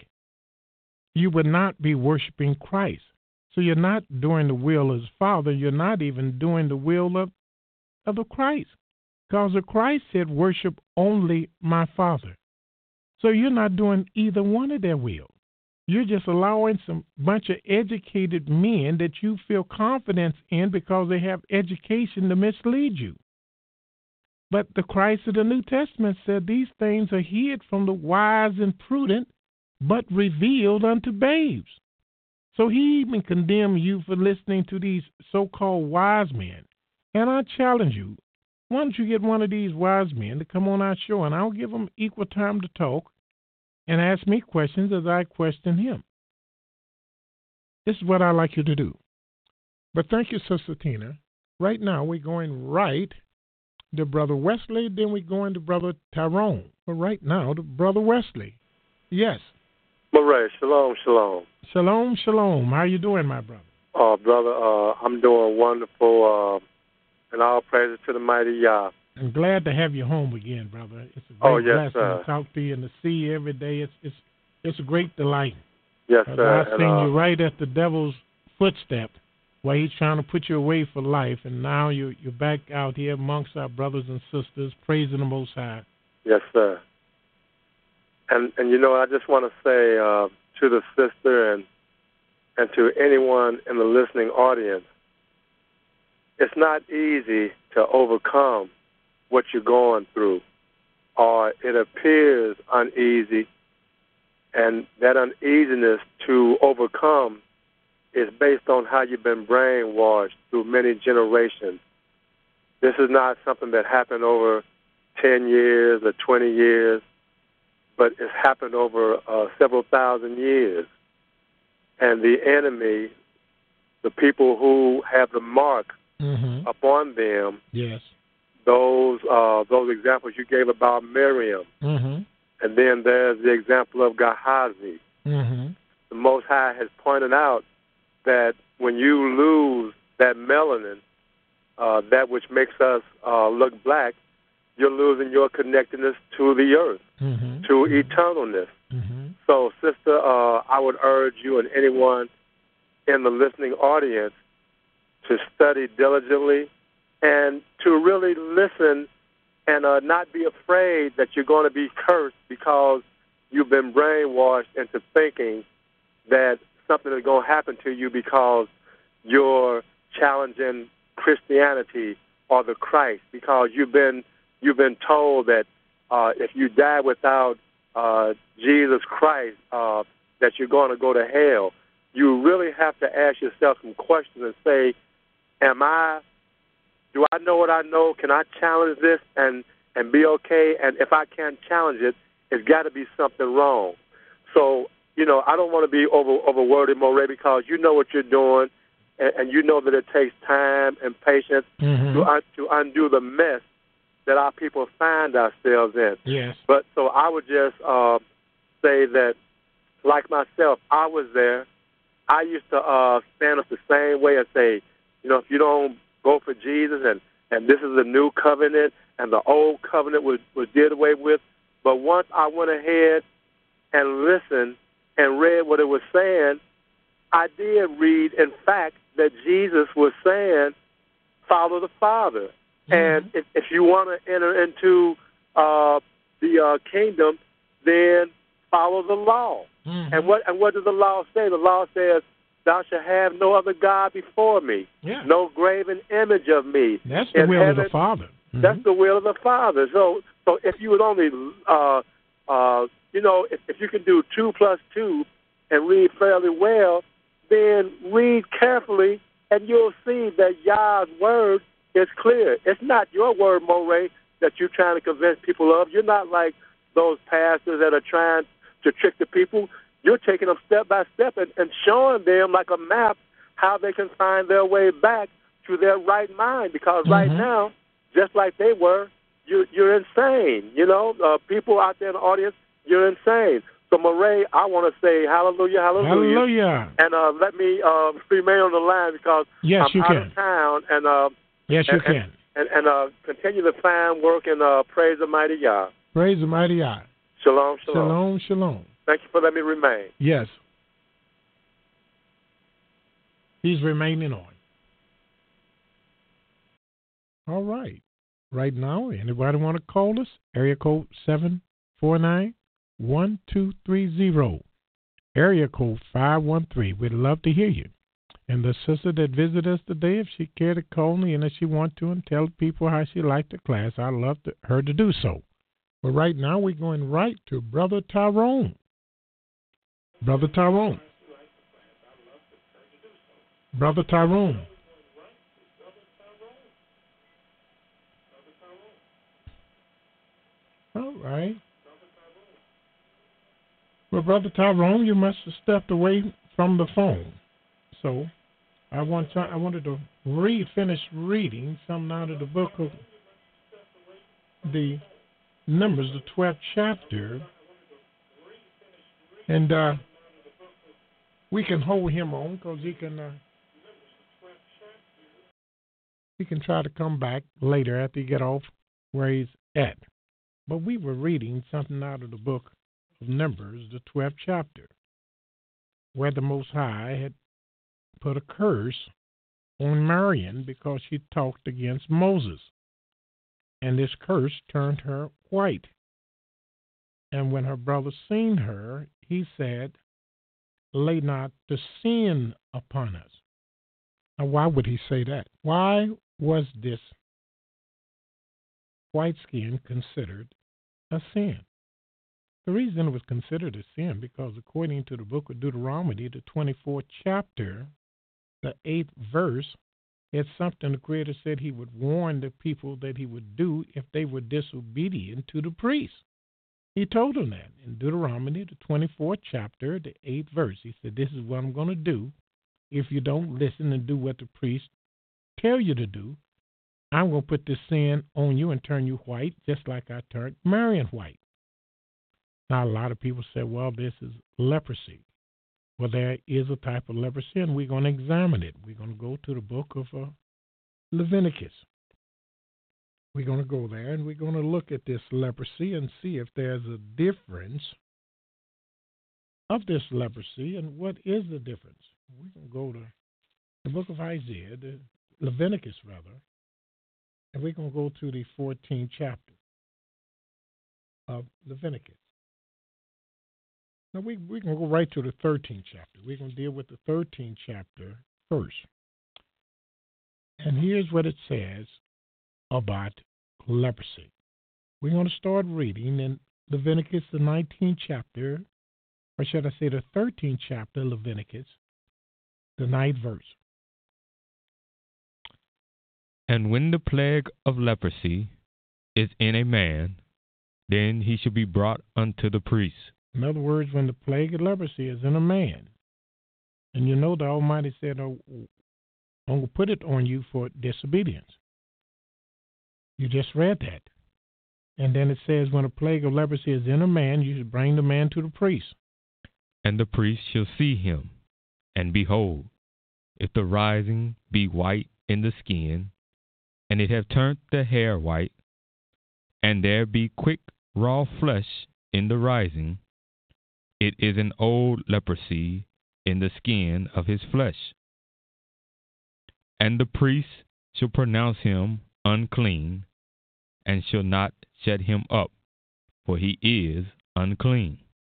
You would not be worshiping Christ. So you're not doing the will of his Father. You're not even doing the will of, of the Christ. Because the Christ said, worship only my Father. So you're not doing either one of their wills. You're just allowing some bunch of educated men that you feel confidence in because they have education to mislead you. But the Christ of the New Testament said these things are hid from the wise and prudent, but revealed unto babes. So he even condemned you for listening to these so-called wise men. And I challenge you, why don't you get one of these wise men to come on our show, and I'll give them equal time to talk and ask me questions as I question him. This is what I like you to do. But thank you, Sister Tina. Right now, we're going right to Brother Wesley, then we're going to Brother Tyrone. But right now, to Brother Wesley. Yes. Murray, shalom, shalom. Shalom, shalom. How you doing, my brother? Uh, brother, uh, I'm doing wonderful, uh, and all praises to the mighty Yah. I'm glad to have you home again, brother. It's a great Oh, yes, blessing sir. to talk to you and to see you every day. It's it's it's a great delight. Yes, Uh, sir. I've and, seen uh, you right at the devil's footstep where he's trying to put you away for life, and now you're, you're back out here amongst our brothers and sisters, praising the Most High. Yes, sir. And, and you know, I just want to say uh, to the sister and and to anyone in the listening audience, it's not easy to overcome what you're going through, or it appears uneasy, and that uneasiness to overcome is based on how you've been brainwashed through many generations. This is not something that happened over ten years or twenty years, but it's happened over uh, several thousand years. And the enemy, the people who have the mark Mm-hmm. upon them, Yes. those uh, those examples you gave about Miriam, Mm-hmm. and then there's the example of Gehazi. Mm-hmm. The Most High has pointed out that when you lose that melanin, uh, that which makes us uh, look black, you're losing your connectedness to the earth, Mm-hmm. to eternalness. Mm-hmm. So, sister, uh, I would urge you and anyone in the listening audience to study diligently and to really listen and uh, not be afraid that you're going to be cursed because you've been brainwashed into thinking that something is going to happen to you because you're challenging Christianity or the Christ, because you've been you've been told that uh, if you die without uh, Jesus Christ, uh, that you're going to go to hell. You really have to ask yourself some questions and say, am I, do I know what I know? Can I challenge this and, and be okay? And if I can't challenge it, it's got to be something wrong. So, you know, I don't want to be over over worried, Moray, because you know what you're doing, and, and you know that it takes time and patience Mm-hmm. to, un, to undo the mess that our people find ourselves in. Yes. But so I would just uh, say that, like myself, I was there. I used to uh, stand up the same way and say, you know, if you don't go for Jesus and, and this is a new covenant and the old covenant was, was did away with. But once I went ahead and listened and read what it was saying, I did read, in fact, that Jesus was saying, follow the Father. Mm-hmm. And if, if you want to enter into uh, the uh, kingdom, then follow the law. Mm-hmm. And what and what does the law say? The law says, thou shalt have no other God before me, Yeah. no graven image of me. That's the in will of the heaven. Father. Mm-hmm. That's the will of the Father. So, so if you would only, uh, uh, you know, if, if you can do two plus two and read fairly well, then read carefully, and you'll see that Yah's word is clear. It's not your word, Moray, that you're trying to convince people of. You're not like those pastors that are trying to trick the people. You're taking them step by step and, and showing them like a map how they can find their way back to their right mind. Because right Mhm. now, just like they were, you're, you're insane. You know, uh, people out there in the audience, you're insane. So, Moray, I want to say hallelujah, hallelujah. Hallelujah. And uh, let me uh, remain on the line because Yes, I'm you out can. of town. And, uh, Yes, you and, can. And, and uh, continue the fine work and uh, praise the mighty Yah. Praise the mighty God. Shalom, shalom. Shalom, shalom. Thank you for letting me remain. Yes. He's remaining on. All right. Right now, anybody want to call us? Area code seven four nine, one two three zero. Area code five one three. We'd love to hear you. And the sister that visited us today, if she cared to call me and if she want to and tell people how she liked the class, I'd love to, her to do so. But right now, we're going right to Brother Tyrone. Brother Tyrone. Brother Tyrone. All right. Well, Brother Tyrone, you must have stepped away from the phone. So I want to, I wanted to read, finish reading something out of the book of the Numbers, the twelfth chapter. And uh, we can hold him on because he can uh, he can try to come back later after he get off where he's at. But we were reading something out of the book of Numbers, the twelfth chapter, where the Most High had put a curse on Miriam because she talked against Moses. And this curse turned her white. And when her brother seen her, he said, lay not the sin upon us. Now, why would he say that? Why was this white skin considered a sin? The reason it was considered a sin because according to the book of Deuteronomy, the twenty-fourth chapter, the eighth verse, it's something the Creator said he would warn the people that he would do if they were disobedient to the priest. He told them that in Deuteronomy, the twenty-fourth chapter, the eighth verse. He said, this is what I'm going to do if you don't listen and do what the priest tell you to do. I'm going to put this sin on you and turn you white, just like I turned Marion white. Now, a lot of people say, well, this is leprosy. Well, there is a type of leprosy, and we're going to examine it. We're going to go to the book of uh, Leviticus. We're going to go there, and we're going to look at this leprosy and see if there's a difference of this leprosy, and what is the difference. We can go to the book of Isaiah, the Leviticus, rather, and we're going to go to the fourteenth chapter of Leviticus. Now, we, we're going to go right to the thirteenth chapter. We're going to deal with the thirteenth chapter first. And here's what it says about leprosy. We're going to start reading in Leviticus, the nineteenth chapter, or should I say the thirteenth chapter, Leviticus, the ninth verse. And when the plague of leprosy is in a man, then he shall be brought unto the priest. In other words, when the plague of leprosy is in a man, and you know the Almighty said, oh, I'm going to put it on you for disobedience. You just read that. And then it says, when a plague of leprosy is in a man, you should bring the man to the priest. And the priest shall see him, and behold, if the rising be white in the skin, and it have turned the hair white, and there be quick raw flesh in the rising, it is an old leprosy in the skin of his flesh. And the priest shall pronounce him unclean, and shall not shut him up, for he is unclean.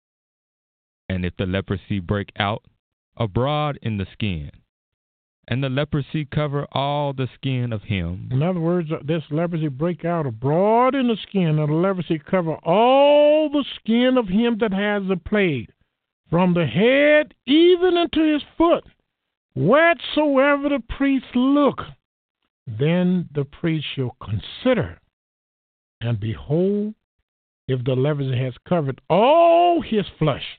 And if the leprosy break out abroad in the skin, and the leprosy cover all the skin of him. In other words, this leprosy break out abroad in the skin, and the leprosy cover all the skin of him that has the plague, from the head even unto his foot, wheresoever the priest look. Then the priest shall consider, and behold, if the leprosy has covered all his flesh,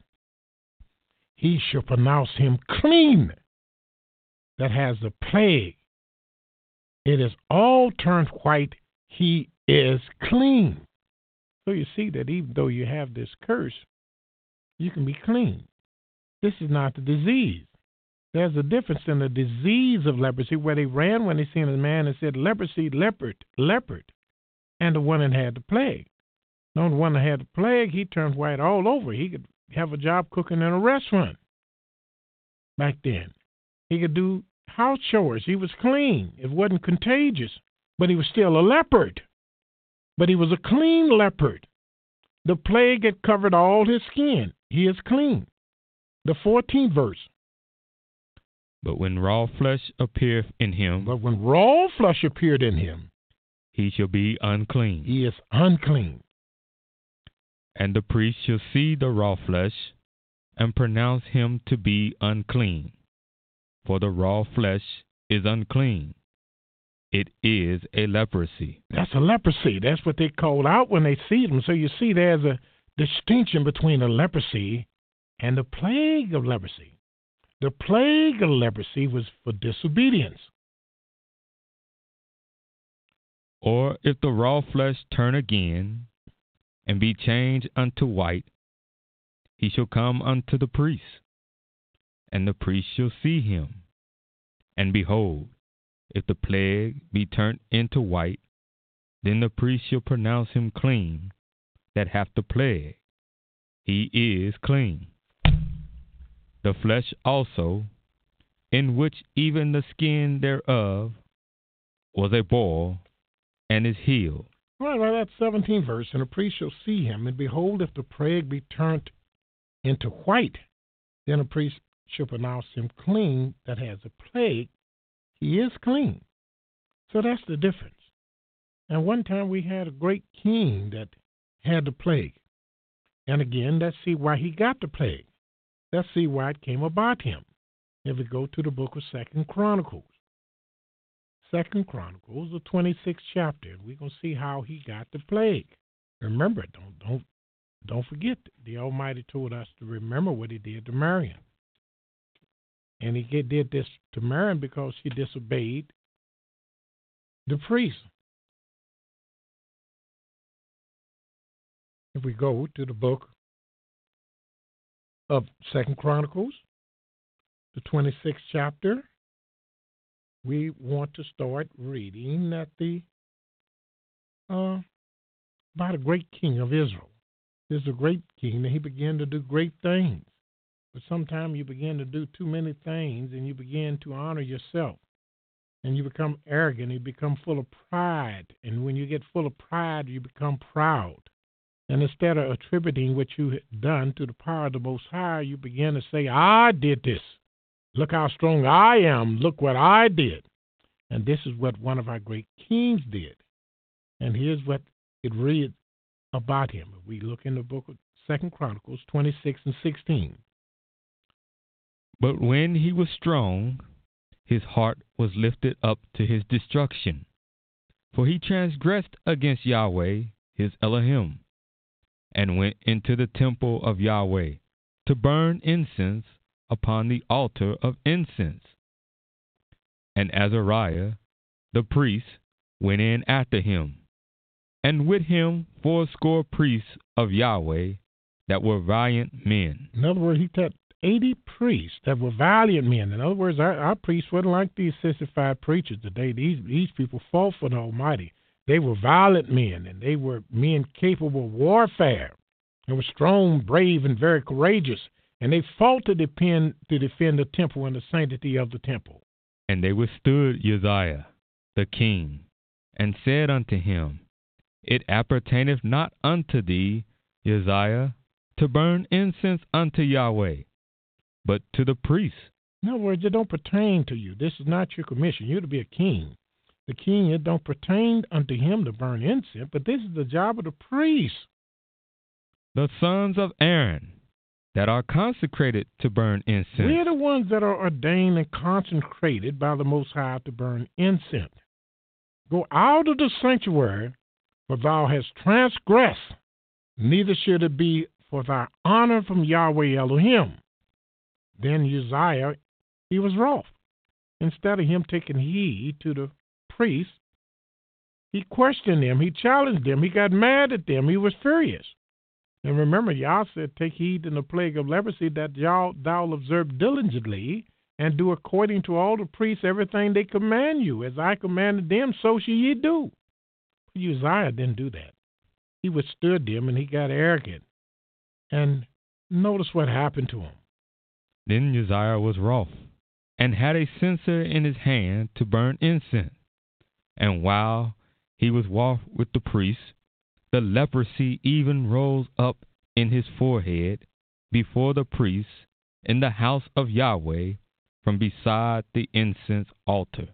he shall pronounce him clean that has the plague. It is all turned white, he is clean. So you see that even though you have this curse, you can be clean. This is not the disease. There's a difference in the disease of leprosy, where they ran when they seen a man and said, leprosy, leopard, leopard, and the one that had the plague. No, the one that had the plague, he turned white all over. He could have a job cooking in a restaurant back then. He could do house chores. He was clean. It wasn't contagious, but he was still a leopard. But he was a clean leopard. The plague had covered all his skin. He is clean. The fourteenth verse. But when raw flesh appeareth in him, But when raw flesh appeared in him, he shall be unclean. he is unclean. And the priest shall see the raw flesh, and pronounce him to be unclean. For the raw flesh is unclean. It is a leprosy. That's a leprosy. That's what they called out when they see them. So you see there's a distinction between a leprosy and the plague of leprosy. The plague of leprosy was for disobedience. Or if the raw flesh turn again, and be changed unto white, he shall come unto the priest, and the priest shall see him. And behold, if the plague be turned into white, then the priest shall pronounce him clean that hath the plague. He is clean. The flesh also, in which even the skin thereof was a boil, and is healed. Right, well, that's seventeenth verse. And the priest shall see him, and behold, if the plague be turned into white, then the priest shall pronounce him clean that has a plague. He is clean. So that's the difference. And one time we had a great king that had the plague. And again, let's see why he got the plague. Let's see why it came about him. If we go to the book of Second Chronicles. Second Chronicles, the twenty-sixth chapter, we're gonna see how he got the plague. Remember, don't don't don't forget, the Almighty told us to remember what he did to Marion. And he did this to Marion because she disobeyed the priest. If we go to the book of Second Chronicles, the twenty-sixth chapter, we want to start reading at the uh, about a great king of Israel. There's a great king, and he began to do great things. But sometimes you begin to do too many things, and you begin to honor yourself, and you become arrogant. You become full of pride, and when you get full of pride, you become proud. And instead of attributing what you had done to the power of the Most High, you begin to say, I did this. Look how strong I am. Look what I did. And this is what one of our great kings did. And here's what it reads about him. We look in the book of Second Chronicles twenty-six and sixteen. But when he was strong, his heart was lifted up to his destruction. For he transgressed against Yahweh, his Elohim, and went into the temple of Yahweh to burn incense upon the altar of incense. And Azariah, the priest, went in after him, and with him fourscore priests of Yahweh that were valiant men. In other words, he took eighty priests that were valiant men. In other words, our, our priests weren't like these sixty-five preachers today. These, these people fought for the Almighty. They were violent men, and they were men capable of warfare. They were strong, brave, and very courageous, and they fought to defend, to defend the temple and the sanctity of the temple. And they withstood Uzziah, the king, and said unto him, It appertaineth not unto thee, Uzziah, to burn incense unto Yahweh, but to the priests. In other words, it don't pertain to you. This is not your commission. You're to be a king. The king, it don't pertain unto him to burn incense, but this is the job of the priest. The sons of Aaron that are consecrated to burn incense. We're the ones that are ordained and consecrated by the Most High to burn incense. Go out of the sanctuary, for thou hast transgressed, neither should it be for thy honor from Yahweh Elohim. Then Uzziah, he was wroth. Instead of him taking heed to the priests, he questioned them, he challenged them, he got mad at them, he was furious. And remember, Yah said, take heed in the plague of leprosy that thou, thou observe diligently and do according to all the priests everything they command you. As I commanded them, so shall ye do. But Uzziah didn't do that. He withstood them and he got arrogant. And notice what happened to him. Then Uzziah was wroth, and had a censer in his hand to burn incense. And while he was wroth with the priests, the leprosy even rose up in his forehead before the priests in the house of Yahweh from beside the incense altar.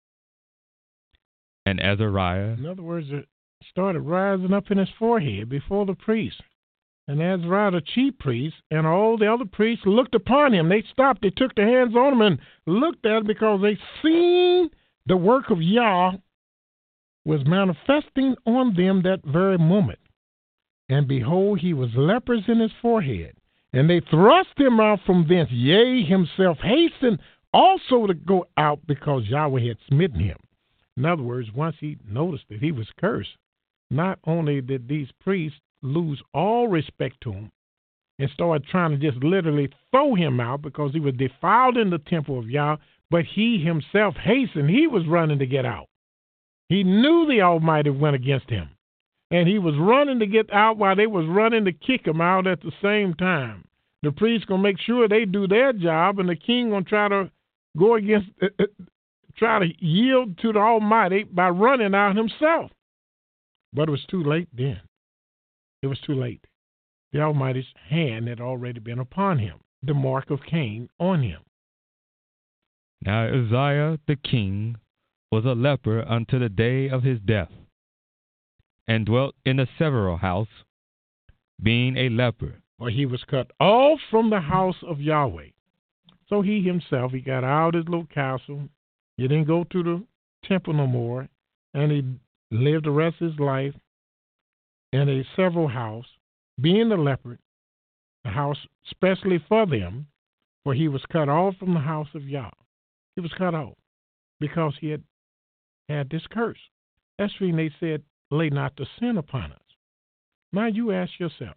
And Azariah, in other words, it started rising up in his forehead before the priests. And Azariah, the chief priest, and all the other priests looked upon him. They stopped, they took their hands on him and looked at him because they seen the work of Yah was manifesting on them that very moment. And behold, he was leprous in his forehead. And they thrust him out from thence. Yea, himself hastened also to go out because Yahweh had smitten him. In other words, once he noticed that he was cursed, not only did these priests lose all respect to him and started trying to just literally throw him out because he was defiled in the temple of Yah, but he himself hastened. He was running to get out. He knew the Almighty went against him, and he was running to get out while they was running to kick him out at the same time. The priest going to make sure they do their job, and the king going to try to go against, uh, uh, try to yield to the Almighty by running out himself. But it was too late then. It was too late. The Almighty's hand had already been upon him, the mark of Cain on him. Now Uzziah the king was a leper unto the day of his death, and dwelt in a several house, being a leper. For he was cut off from the house of Yahweh. So he himself, he got out his little castle. He didn't go to the temple no more, and he lived the rest of his life in a several house, being a leper, a house specially for them, for he was cut off from the house of Yah. He was cut off because he had had this curse. That's the reason they said, lay not the sin upon us. Now you ask yourself,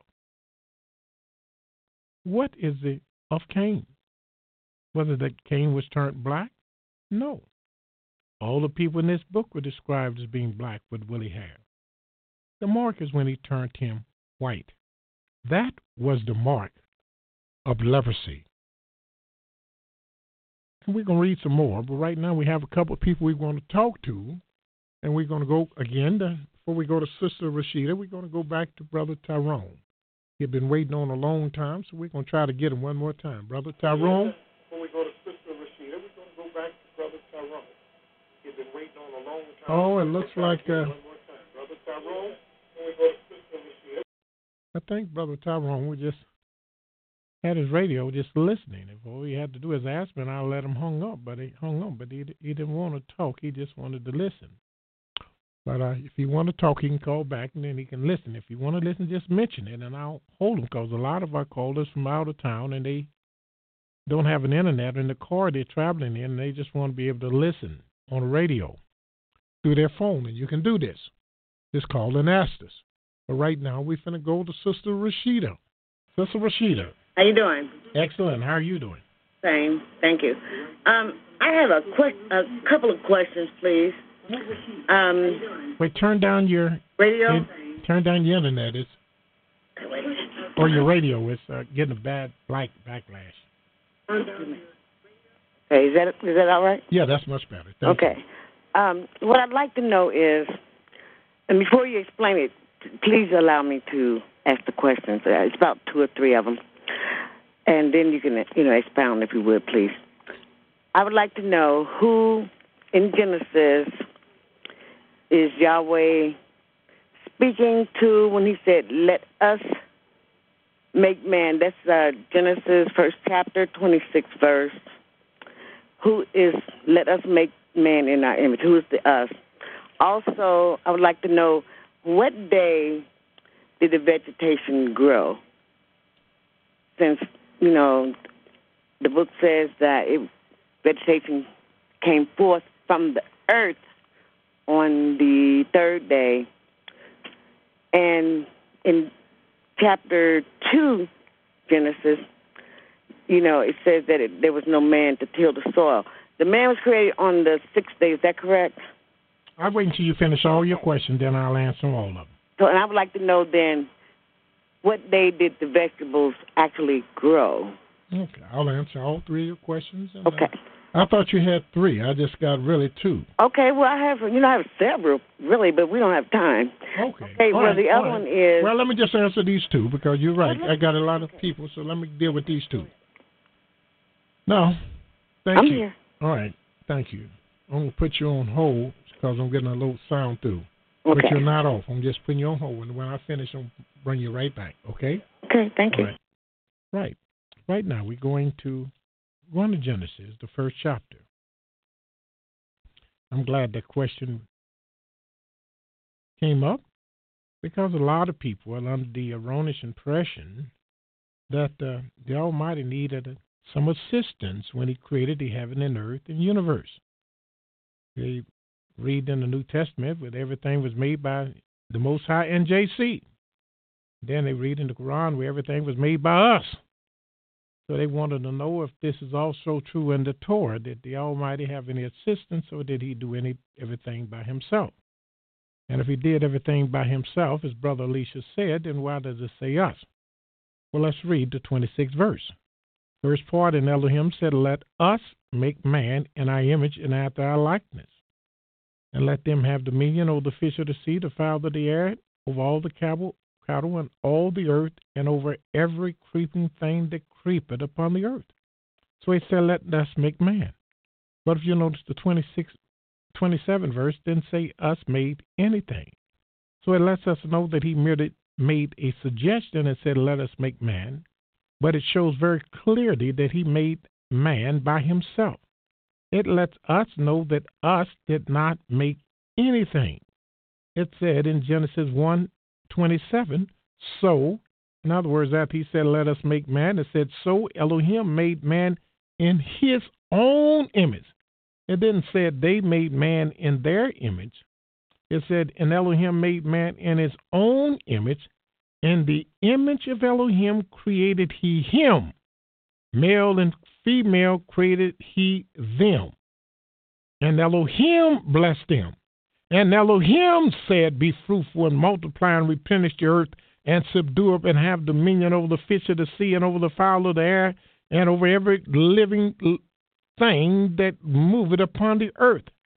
what is it of Cain? Whether that Cain was turned black? No. All the people in this book were described as being black with woolly hair. The mark is when he turned him white. That was the mark of leprosy. And we're going to read some more, but right now we have a couple of people we want to talk to, and we're going to go again, to, before we go to Sister Rashida, we're going to go back to Brother Tyrone. He's been waiting on a long time, so we're going to try to get him one more time. Brother Tyrone. Before we go to Sister Rashida, we're going to go back to Brother Tyrone. He's been waiting on a long time. Oh, it looks like... Uh, one more time. Brother Tyrone, before we go to Sister Rashida. I think Brother Tyrone we just had his radio just listening. If all he had to do is ask me, and I'll let him hung up. But he hung up, but he, he didn't want to talk. He just wanted to listen. But uh, if you want to talk, he can call back, and then he can listen. If you want to listen, just mention it, and I'll hold him, because a lot of our callers from out of town, and they don't have an internet in the car they're traveling in, and they just want to be able to listen on the radio through their phone, and you can do this. Just call and ask us. But right now, we're going to go to Sister Rashida. Sister Rashida. How you doing? Excellent. How are you doing? Same. Thank you. Um, I have a, que- a couple of questions, please. Um, Wait, turn down your radio. It, turn down your internet. It's, or your radio. It's uh, getting a bad black backlash. Hey, is that is that all right? Yeah, that's much better. Thank okay. Um, what I'd like to know is, and before you explain it, please allow me to ask the questions. Uh, It's about two or three of them, and then you can, you know, expound if you would, please. I would like to know who in Genesis is Yahweh speaking to when he said, "Let us make man." That's uh, Genesis first chapter, twenty-sixth verse. Who is "Let us make man in our image"? Who is the us? Also, I would like to know what day did the vegetation grow? Since, you know, the book says that it, vegetation came forth from the earth on the third day. And in chapter two, Genesis, you know, it says that it, there was no man to till the soil. The man was created on the sixth day. Is that correct? I'll wait until you finish all your questions, then I'll answer all of them. So, and I would like to know then, what day did the vegetables actually grow? Okay, I'll answer all three of your questions. And, okay. Uh, I thought you had three. I just got really two. Okay, well, I have, you know, I have several, really, but we don't have time. Okay. Okay, all well, right, the other right. one is... Well, let me just answer these two, because you're right. I got a lot of people, so let me deal with these two. No, thank I'm you. here. All right, thank you. I'm going to put you on hold, because I'm getting a little sound through. Okay. But you're not off. I'm just putting you on hold, and when I finish, I'll bring you right back, okay? Okay, thank you. Right. right. Right now, we're going to go on to Genesis, the first chapter. I'm glad that question came up, because a lot of people are under the erroneous impression that uh, the Almighty needed some assistance when he created the heaven and earth and universe. They read in the New Testament where everything was made by the Most High and J C. Then they read in the Quran where everything was made by us. So they wanted to know if this is also true in the Torah. Did the Almighty have any assistance, or did he do any everything by himself? And if he did everything by himself, as Brother Elisha said, then why does it say us? Well, let's read the twenty-sixth verse. First part, and Elohim said, "Let us make man in our image and after our likeness, and let them have dominion over the fish of the sea, the fowl of the air, over all the cattle, cattle and all the earth, and over every creeping thing that creepeth upon the earth." So he said, "Let us make man." But if you notice the twenty-sixth, twenty-seventh verse, didn't say us made anything. So it lets us know that he merely made a suggestion and said, "Let us make man." But it shows very clearly that he made man by himself. It lets us know that us did not make anything. It said in Genesis one twenty-seven, so, in other words, after he said, "Let us make man," it said, "So Elohim made man in his own image." It didn't say they made man in their image. It said, and Elohim made man in his own image. In the image of Elohim created he him. Male and female created he them. And Elohim blessed them. And Elohim said, be fruitful and multiply and replenish the earth and subdue it and have dominion over the fish of the sea and over the fowl of the air and over every living thing that moveth upon the earth.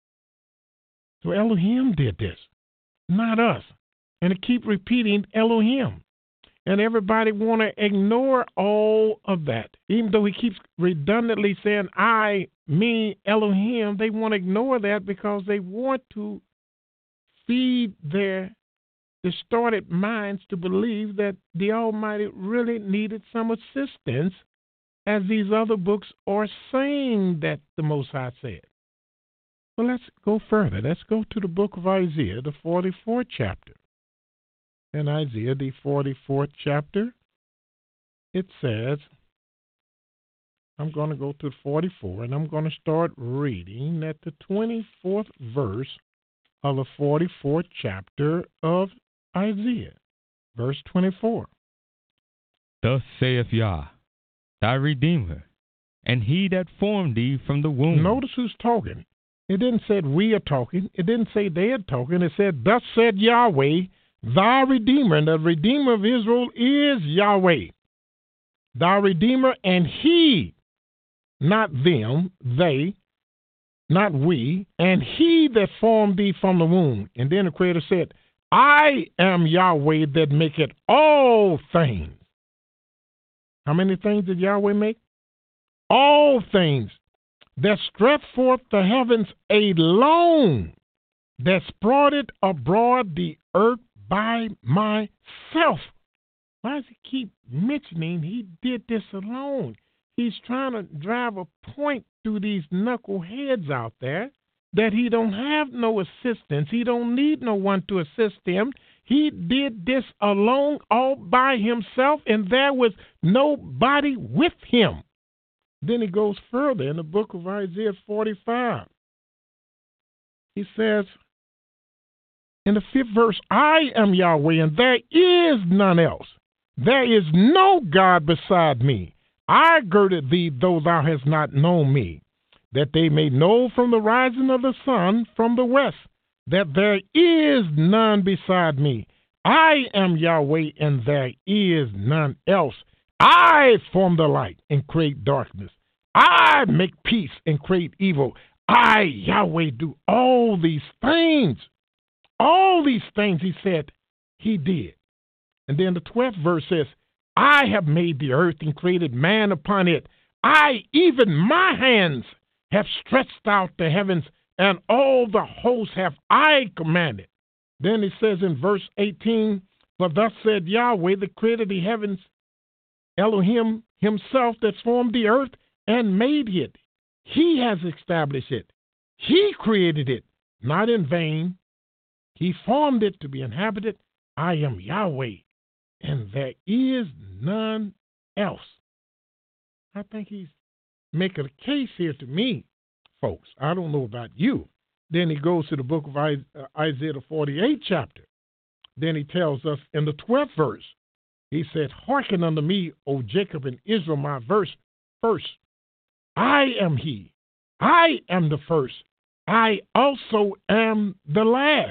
So Elohim did this, not us. And to keep repeating Elohim. And everybody want to ignore all of that. Even though he keeps redundantly saying, I, me, Elohim, they want to ignore that because they want to feed their distorted minds to believe that the Almighty really needed some assistance, as these other books are saying that the Most High said. Well, let's go further. Let's go to the book of Isaiah, the forty-fourth chapter. In Isaiah, the forty-fourth chapter, it says, I'm going to go to forty-four, and I'm going to start reading at the twenty-fourth verse of the forty-fourth chapter of Isaiah, verse twenty-four. Thus saith Yah, thy Redeemer, and he that formed thee from the womb. Notice who's talking. It didn't say we are talking. It didn't say they are talking. It said, thus said Yahweh, thy Redeemer. And the Redeemer of Israel is Yahweh. Thy Redeemer, and he, not them, they, not we, and he that formed thee from the womb. And then the Creator said, I am Yahweh that maketh all things. How many things did Yahweh make? All things. That stretch forth the heavens alone, that spread it abroad the earth by myself. Why does he keep mentioning he did this alone? He's trying to drive a point through these knuckleheads out there that he don't have no assistance. He don't need no one to assist him. He did this alone, all by himself, and there was nobody with him. Then he goes further in the book of Isaiah forty-five. He says, in the fifth verse, I am Yahweh, and there is none else. There is no God beside me. I girded thee, though thou hast not known me, that they may know from the rising of the sun from the west, that there is none beside me. I am Yahweh, and there is none else. I form the light and create darkness. I make peace and create evil. I, Yahweh, do all these things. All these things, he said, he did. And then the twelfth verse says, I have made the earth and created man upon it. I, even my hands, have stretched out the heavens, and all the hosts have I commanded. Then he says in verse eighteen, for thus said Yahweh, the creator of the heavens, Elohim himself that formed the earth and made it. He has established it. He created it, not in vain. He formed it to be inhabited. I am Yahweh, and there is none else. I think he's making a case here to me, folks. I don't know about you. Then he goes to the book of Isaiah, the forty-eighth chapter. Then he tells us in the twelfth verse, he said, hearken unto me, O Jacob and Israel, my verse first. I am he. I am the first. I also am the last.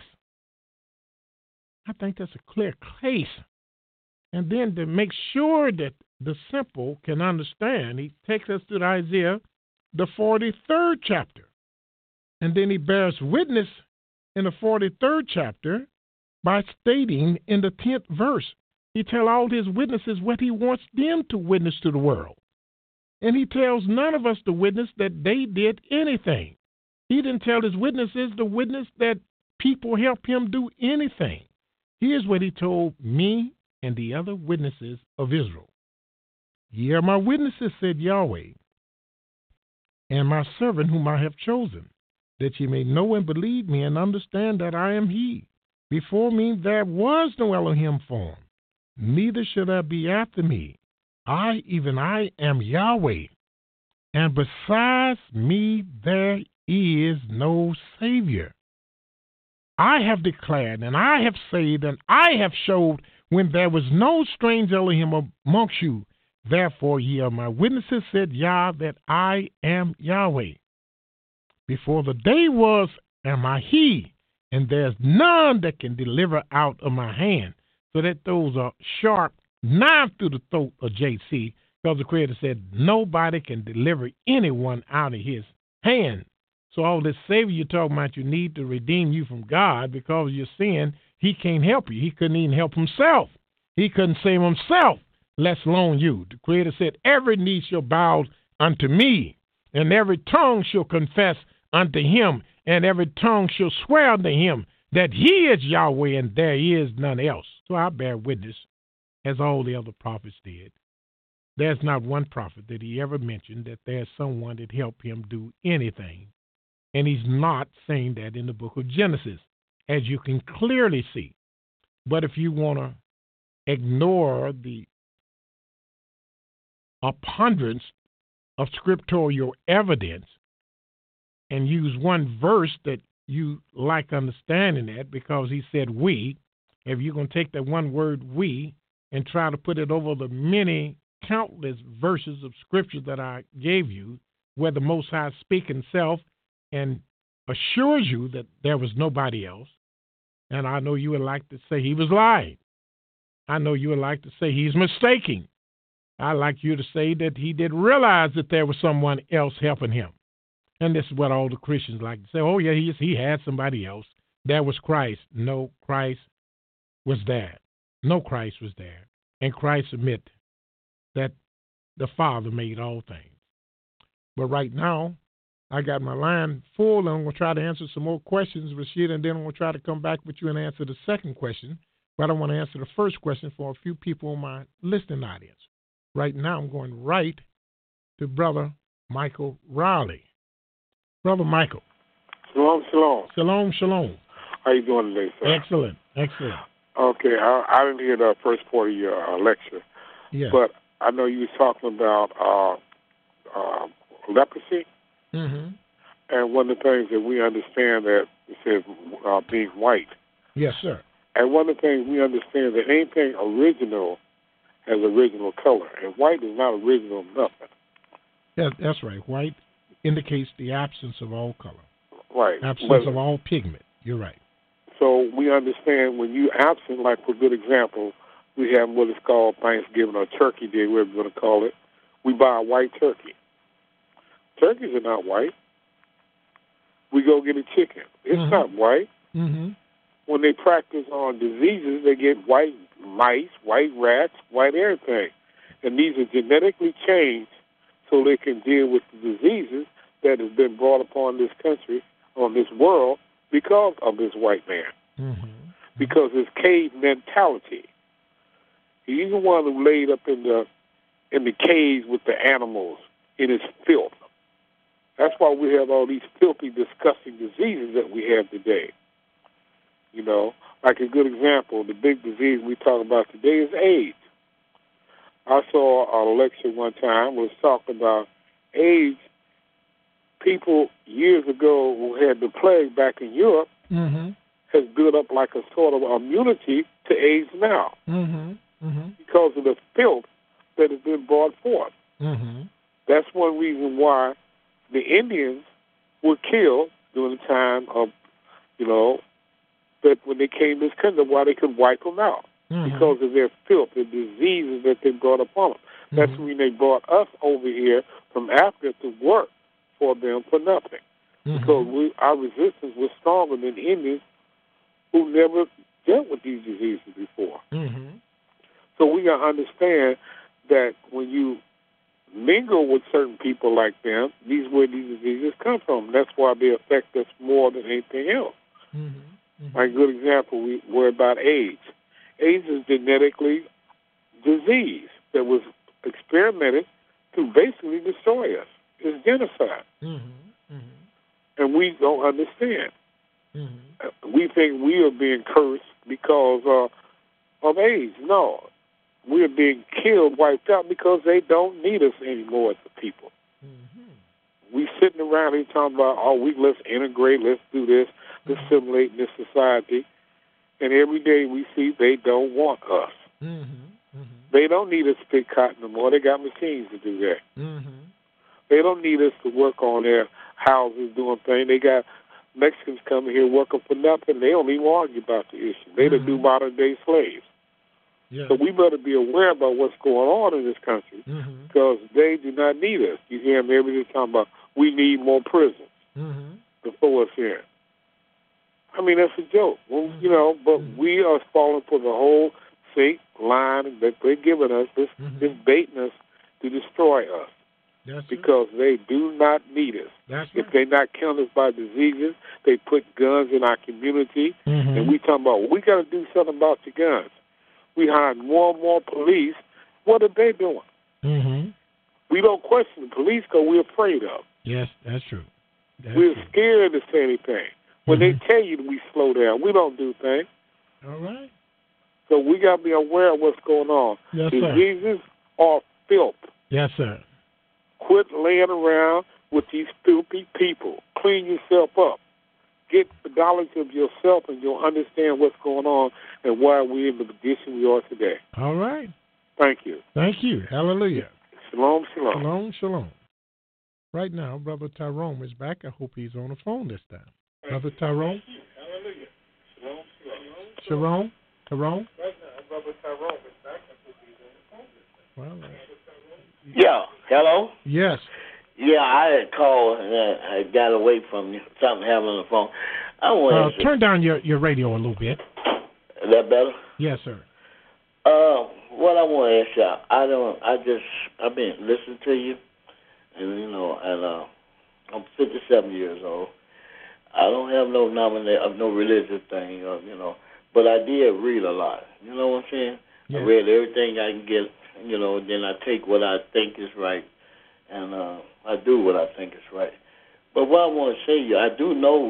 I think that's a clear case. And then to make sure that the simple can understand, he takes us to Isaiah, the forty-third chapter. And then he bears witness in the forty-third chapter by stating in the tenth verse, he tells all his witnesses what he wants them to witness to the world. And he tells none of us to witness that they did anything. He didn't tell his witnesses to witness that people helped him do anything. Here's what he told me and the other witnesses of Israel. Ye are my witnesses, said Yahweh, and my servant whom I have chosen, that ye may know and believe me and understand that I am he. Before me there was no Elohim formed, neither shall there be after me. I, even I, am Yahweh, and besides me there is no Savior. I have declared, and I have said, and I have showed when there was no strange Elohim amongst you. Therefore ye are my witnesses, said Yah, that I am Yahweh. Before the day was, am I he, and there's none that can deliver out of my hand. So that those are sharp knife through the throat of J C, because the Creator said nobody can deliver anyone out of his hand. So all this Savior you're talking about, you need to redeem you from God because of your sin. He can't help you. He couldn't even help himself. He couldn't save himself, let alone you. The Creator said, every knee shall bow unto me, and every tongue shall confess unto him, and every tongue shall swear unto him that he is Yahweh and there is none else. So I bear witness, as all the other prophets did. There's not one prophet that he ever mentioned that there's someone that helped him do anything. And he's not saying that in the book of Genesis, as you can clearly see. But if you want to ignore the abundance of scriptural evidence and use one verse that you like understanding that, because he said we, if you're going to take that one word we and try to put it over the many countless verses of scripture that I gave you, where the Most High speaks himself and assures you that there was nobody else, and I know you would like to say he was lying. I know you would like to say he's mistaking. I like you to say that he didn't realize that there was someone else helping him. And this is what all the Christians like to say. Oh, yeah, he, he had somebody else. There was Christ. No, Christ was there. No, Christ was there. And Christ admitted that the Father made all things. But right now, I got my line full, and I'm going to try to answer some more questions, Rashid, and then I'm going to try to come back with you and answer the second question. But I want to answer the first question for a few people in my listening audience. Right now, I'm going right to Brother Michael Riley. Brother Michael. Shalom, shalom. Shalom, shalom. How you doing today, sir? Excellent, excellent. Okay, I, I didn't hear the first part of your uh, lecture, yeah. but I know you were talking about uh, uh, leprosy, mm-hmm. and one of the things that we understand that it says uh, being white. Yes, sir. And one of the things we understand that anything original has original color, and white is not original nothing. Yeah, that's right. White indicates the absence of all color. Right. Absence but, of all pigment. You're right. So we understand when you absent, like for good example, we have what is called Thanksgiving or Turkey Day, whatever you want to call it. We buy a white turkey. Turkeys are not white. We go get a chicken. It's mm-hmm. not white. Mm-hmm. When they practice on diseases, they get white mice, white rats, white everything. And these are genetically changed so they can deal with the diseases that have been brought upon this country, on this world, because of this white man. Mm-hmm. Because his cave mentality. He's the one who laid up in the in the caves with the animals in his filth. That's why we have all these filthy, disgusting diseases that we have today. You know, like a good example, the big disease we talk about today is AIDS. I saw a lecture one time was talking about AIDS. People years ago who had the plague back in Europe mm-hmm. has built up like a sort of immunity to AIDS now mm-hmm. Mm-hmm. because of the filth that has been brought forth. Mm-hmm. That's one reason why the Indians were killed during the time of, you know, that when they came to this country, why they could wipe them out mm-hmm. because of their filth, the diseases that they brought upon them. Mm-hmm. That's when they brought us over here from Africa to work for them for nothing. Mm-hmm. Because we, our resistance was stronger than Indians who never dealt with these diseases before. Mm-hmm. So we got to understand that when you mingle with certain people like them, these where these diseases come from. That's why they affect us more than anything else. Mm-hmm. Mm-hmm. Like a good example, we were about AIDS. AIDS is genetically disease that was experimented to basically destroy us. It's genocide. Mm-hmm. Mm-hmm. And we don't understand. Mm-hmm. We think we are being cursed because uh, of AIDS. No. We are being killed, wiped out because they don't need us anymore as a people. Mm-hmm. we sitting around here talking about, oh, we let's integrate, let's do this, let's assimilate in this society. And every day we see they don't want us. Mm-hmm. Mm-hmm. They don't need us to pick cotton no more. They got machines to do that. Mm-hmm. They don't need us to work on their houses doing things. They got Mexicans coming here working for nothing. They don't even argue about the issue. They mm-hmm. the new modern-day slaves. Yeah. So we better be aware about what's going on in this country mm-hmm. because they do not need us. You hear them every day talking about we need more prisons mm-hmm. to throw us in. I mean, that's a joke, well, mm-hmm. you know, but mm-hmm. we are falling for the whole fake line that they're giving us, this, mm-hmm. this baiting us to destroy us. That's because right. they do not need us. That's if right. they're not killing us by diseases, they put guns in our community, mm-hmm. and we talking about, well, we got to do something about the guns. We hired more and more police. What are they doing? Mm-hmm. We don't question the police because we're afraid of them. Yes, that's true. That's we're true. scared to say anything. When mm-hmm. they tell you we slow down, we don't do things. All right. So we got to be aware of what's going on. Yes, Diseases sir. are filth. Yes, sir. Quit laying around with these filthy people. Clean yourself up. Get the knowledge of yourself and you'll understand what's going on and why we're in the position we are today. All right. Thank you. Thank you. Hallelujah. Shalom, shalom. Shalom, shalom. Right now, Brother Tyrone is back. I hope he's on the phone this time. Thank Brother Tyrone? Hallelujah. Shalom, shalom. Tyrone? Tyrone? Right now, Brother Tyrone is back. I hope he's on the phone this time. Well, uh, Yeah, hello? yes. Yeah, I had called and I got away from you. Something happened on the phone. I want Uh, turn down your, your radio a little bit. Is that better? Yes, sir. Uh, what I want to ask y'all, I don't, I just, I've been listening to you, and you know, and uh, I'm fifty-seven years old. I don't have no nomination, no religious thing, or, you know, but I did read a lot. You know what I'm saying? Yes. I read everything I can get, you know, then I take what I think is right, and uh, I do what I think is right. But what I want to say to you, I do know,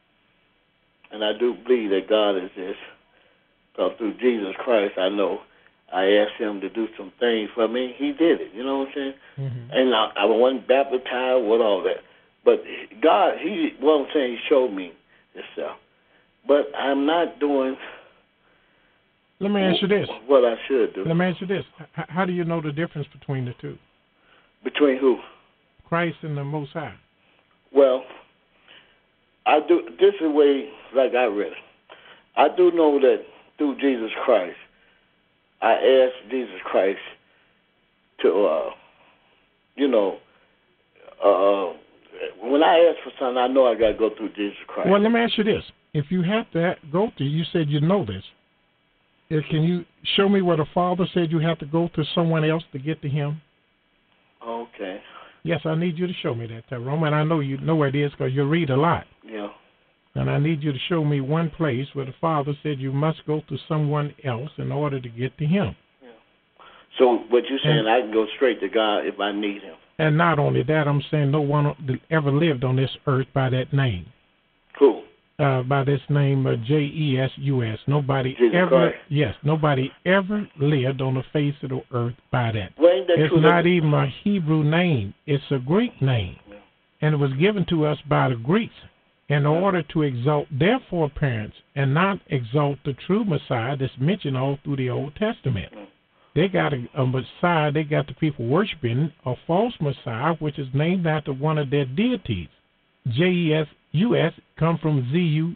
and I do believe that God is this, because through Jesus Christ, I know I asked him to do some things for me. He did it, you know what I'm saying? Mm-hmm. And I, I wasn't baptized with all that. But God, he, what I'm saying, he showed me himself. But I'm not doing Let me ask you this. what I should do. Let me ask you this. H- how do you know the difference between the two? Between who? Christ and the Most High. Well, I do. This is the way, like I read it. I do know that through Jesus Christ, I asked Jesus Christ to, uh, you know, uh, when I ask for something, I know I got to go through Jesus Christ. Well, let me ask you this. If you have to go through, you said you know this. If, can you show me where the Father said you have to go to someone else to get to him? Okay. Yes, I need you to show me that, Tyrone. And I know you know where it is because you read a lot. Yeah. And I need you to show me one place where the Father said you must go to someone else in order to get to him. Yeah. So what you're saying, and, I can go straight to God if I need him. And not only that, I'm saying no one ever lived on this earth by that name. Cool. Uh, by this name, uh, J E S U S. Nobody Jesus ever, Christ. yes, nobody ever lived on the face of the earth by that. Well, ain't that it's true? not even a Hebrew name. It's a Greek name. Yeah. And it was given to us by the Greeks in Yeah. order to exalt their foreparents and not exalt the true Messiah that's mentioned all through the Old Testament. Yeah. They got a, a Messiah, they got the people worshiping a false Messiah, which is named after one of their deities. J E S U S come from Z U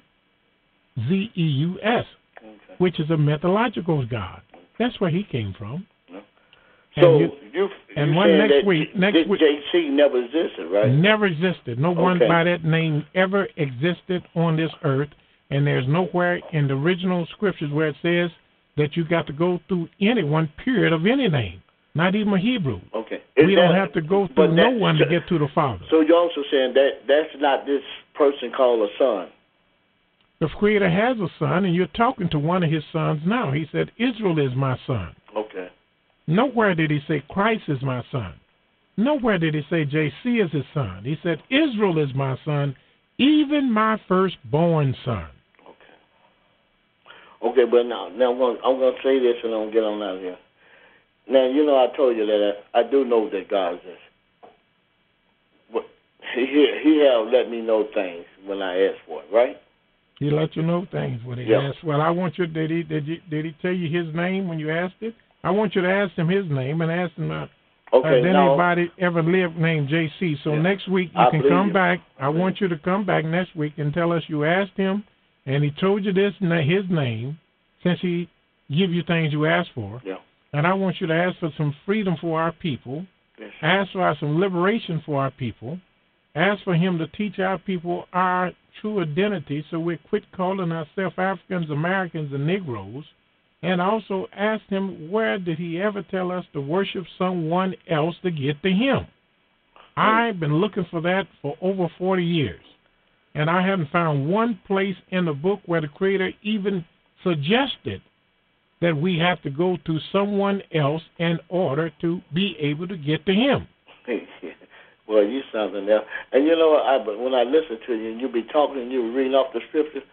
Z E U S, Okay. which is a mythological god. That's where he came from. Yeah. And So you, you, and you one saying next that week- J- next J- week- J C never existed, right? never existed. No one Okay. by that name ever existed on this earth, and there's nowhere in the original scriptures where it says that you got to go through anyone, period, of any name, not even a Hebrew. Okay. Is we that, don't have to go but through no that- one to get to the Father. So you're also saying that that's not this person called a son. The Creator has a son, and you're talking to one of his sons now. He said, Israel is my son. Okay. Nowhere did he say Christ is my son. Nowhere did he say J C is his son. He said, Israel is my son, even my firstborn son. Okay, but now, now I'm going I'm going to say this and I'm going to get on out of here. Now, you know, I told you that I, I do know that God exists. But he he have let me know things when I asked for it, right? He let you know things when he Yeah. asked. Well, I want you. Did he? Did you? Did he tell you his name when you asked it? I want you to ask him his name and ask him. Uh, Okay, uh, did now- anybody ever live named J C? So Yeah. next week you I can believe come you. back. I want you to come back next week and tell us you asked him, and he told you this na- his name, since he give you things you asked for. Yeah. And I want you to ask for some freedom for our people. Yes. Ask for some liberation for our people. Ask for him to teach our people our true identity so we quit calling ourselves Africans, Americans, and Negroes. And also ask him, where did he ever tell us to worship someone else to get to him? I've been looking for that for over forty years. And I haven't found one place in the book where the Creator even suggested that we have to go to someone else in order to be able to get to him. Well, you something else. And you know what? I, but when I listen to you, and you be talking and you reading off the scriptures,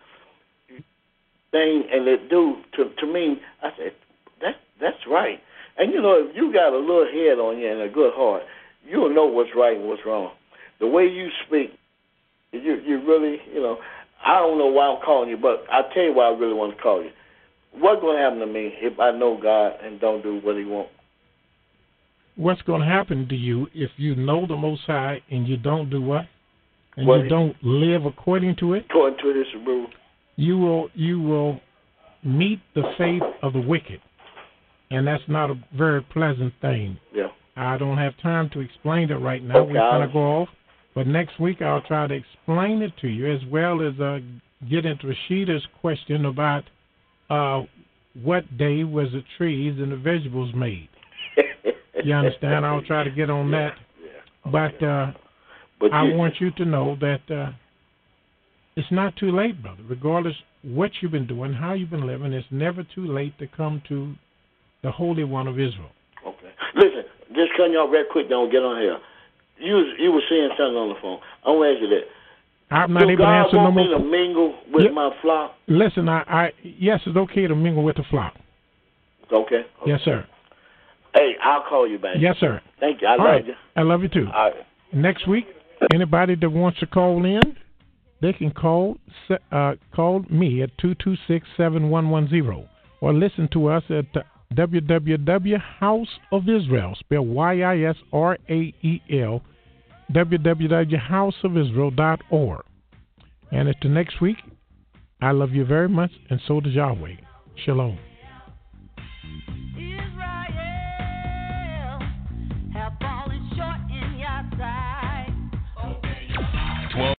thing, and it do to to me, I said that that's right. And you know, if you got a little head on you and a good heart, you'll know what's right and what's wrong. The way you speak, you you really, you know, I don't know why I'm calling you, but I'll tell you why I really want to call you. What's going to happen to me if I know God and don't do what He wants? What's going to happen to you if you know the Most High and you don't do what? And What you he- don't live according to it? According to His rule. You will you will meet the fate of the wicked, and that's not a very pleasant thing. Yeah. I don't have time to explain it right now. Okay, We're going I'll- to go off, but next week I'll try to explain it to you, as well as uh, get into Rashida's question about uh, what day was the trees and the vegetables made. You understand? I'll try to get on that. Yeah. But, uh, But I you- want you to know that uh, it's not too late, brother. Regardless what you've been doing, how you've been living, it's never too late to come to the Holy One of Israel. Okay. Listen, just cutting y'all real quick, don't get on here. You was, you were saying something on the phone. I want to ask you that. I'm not Do able to God answer no want me more. to mingle with Yep. my flock? Listen, I, I yes, it's okay to mingle with the flock. Okay. Yes, sir. Hey, I'll call you back. Yes, sir. Thank you. I All love right. you. I love you too. All right. Next week, anybody that wants to call in, they can call uh, call me at two two six, seven one one zero or listen to us at uh, w w w dot house of israel, spell Y I S R A E L, w w w dot house of israel dot org. And until next week, I love you very much, and so does Yahweh. Shalom.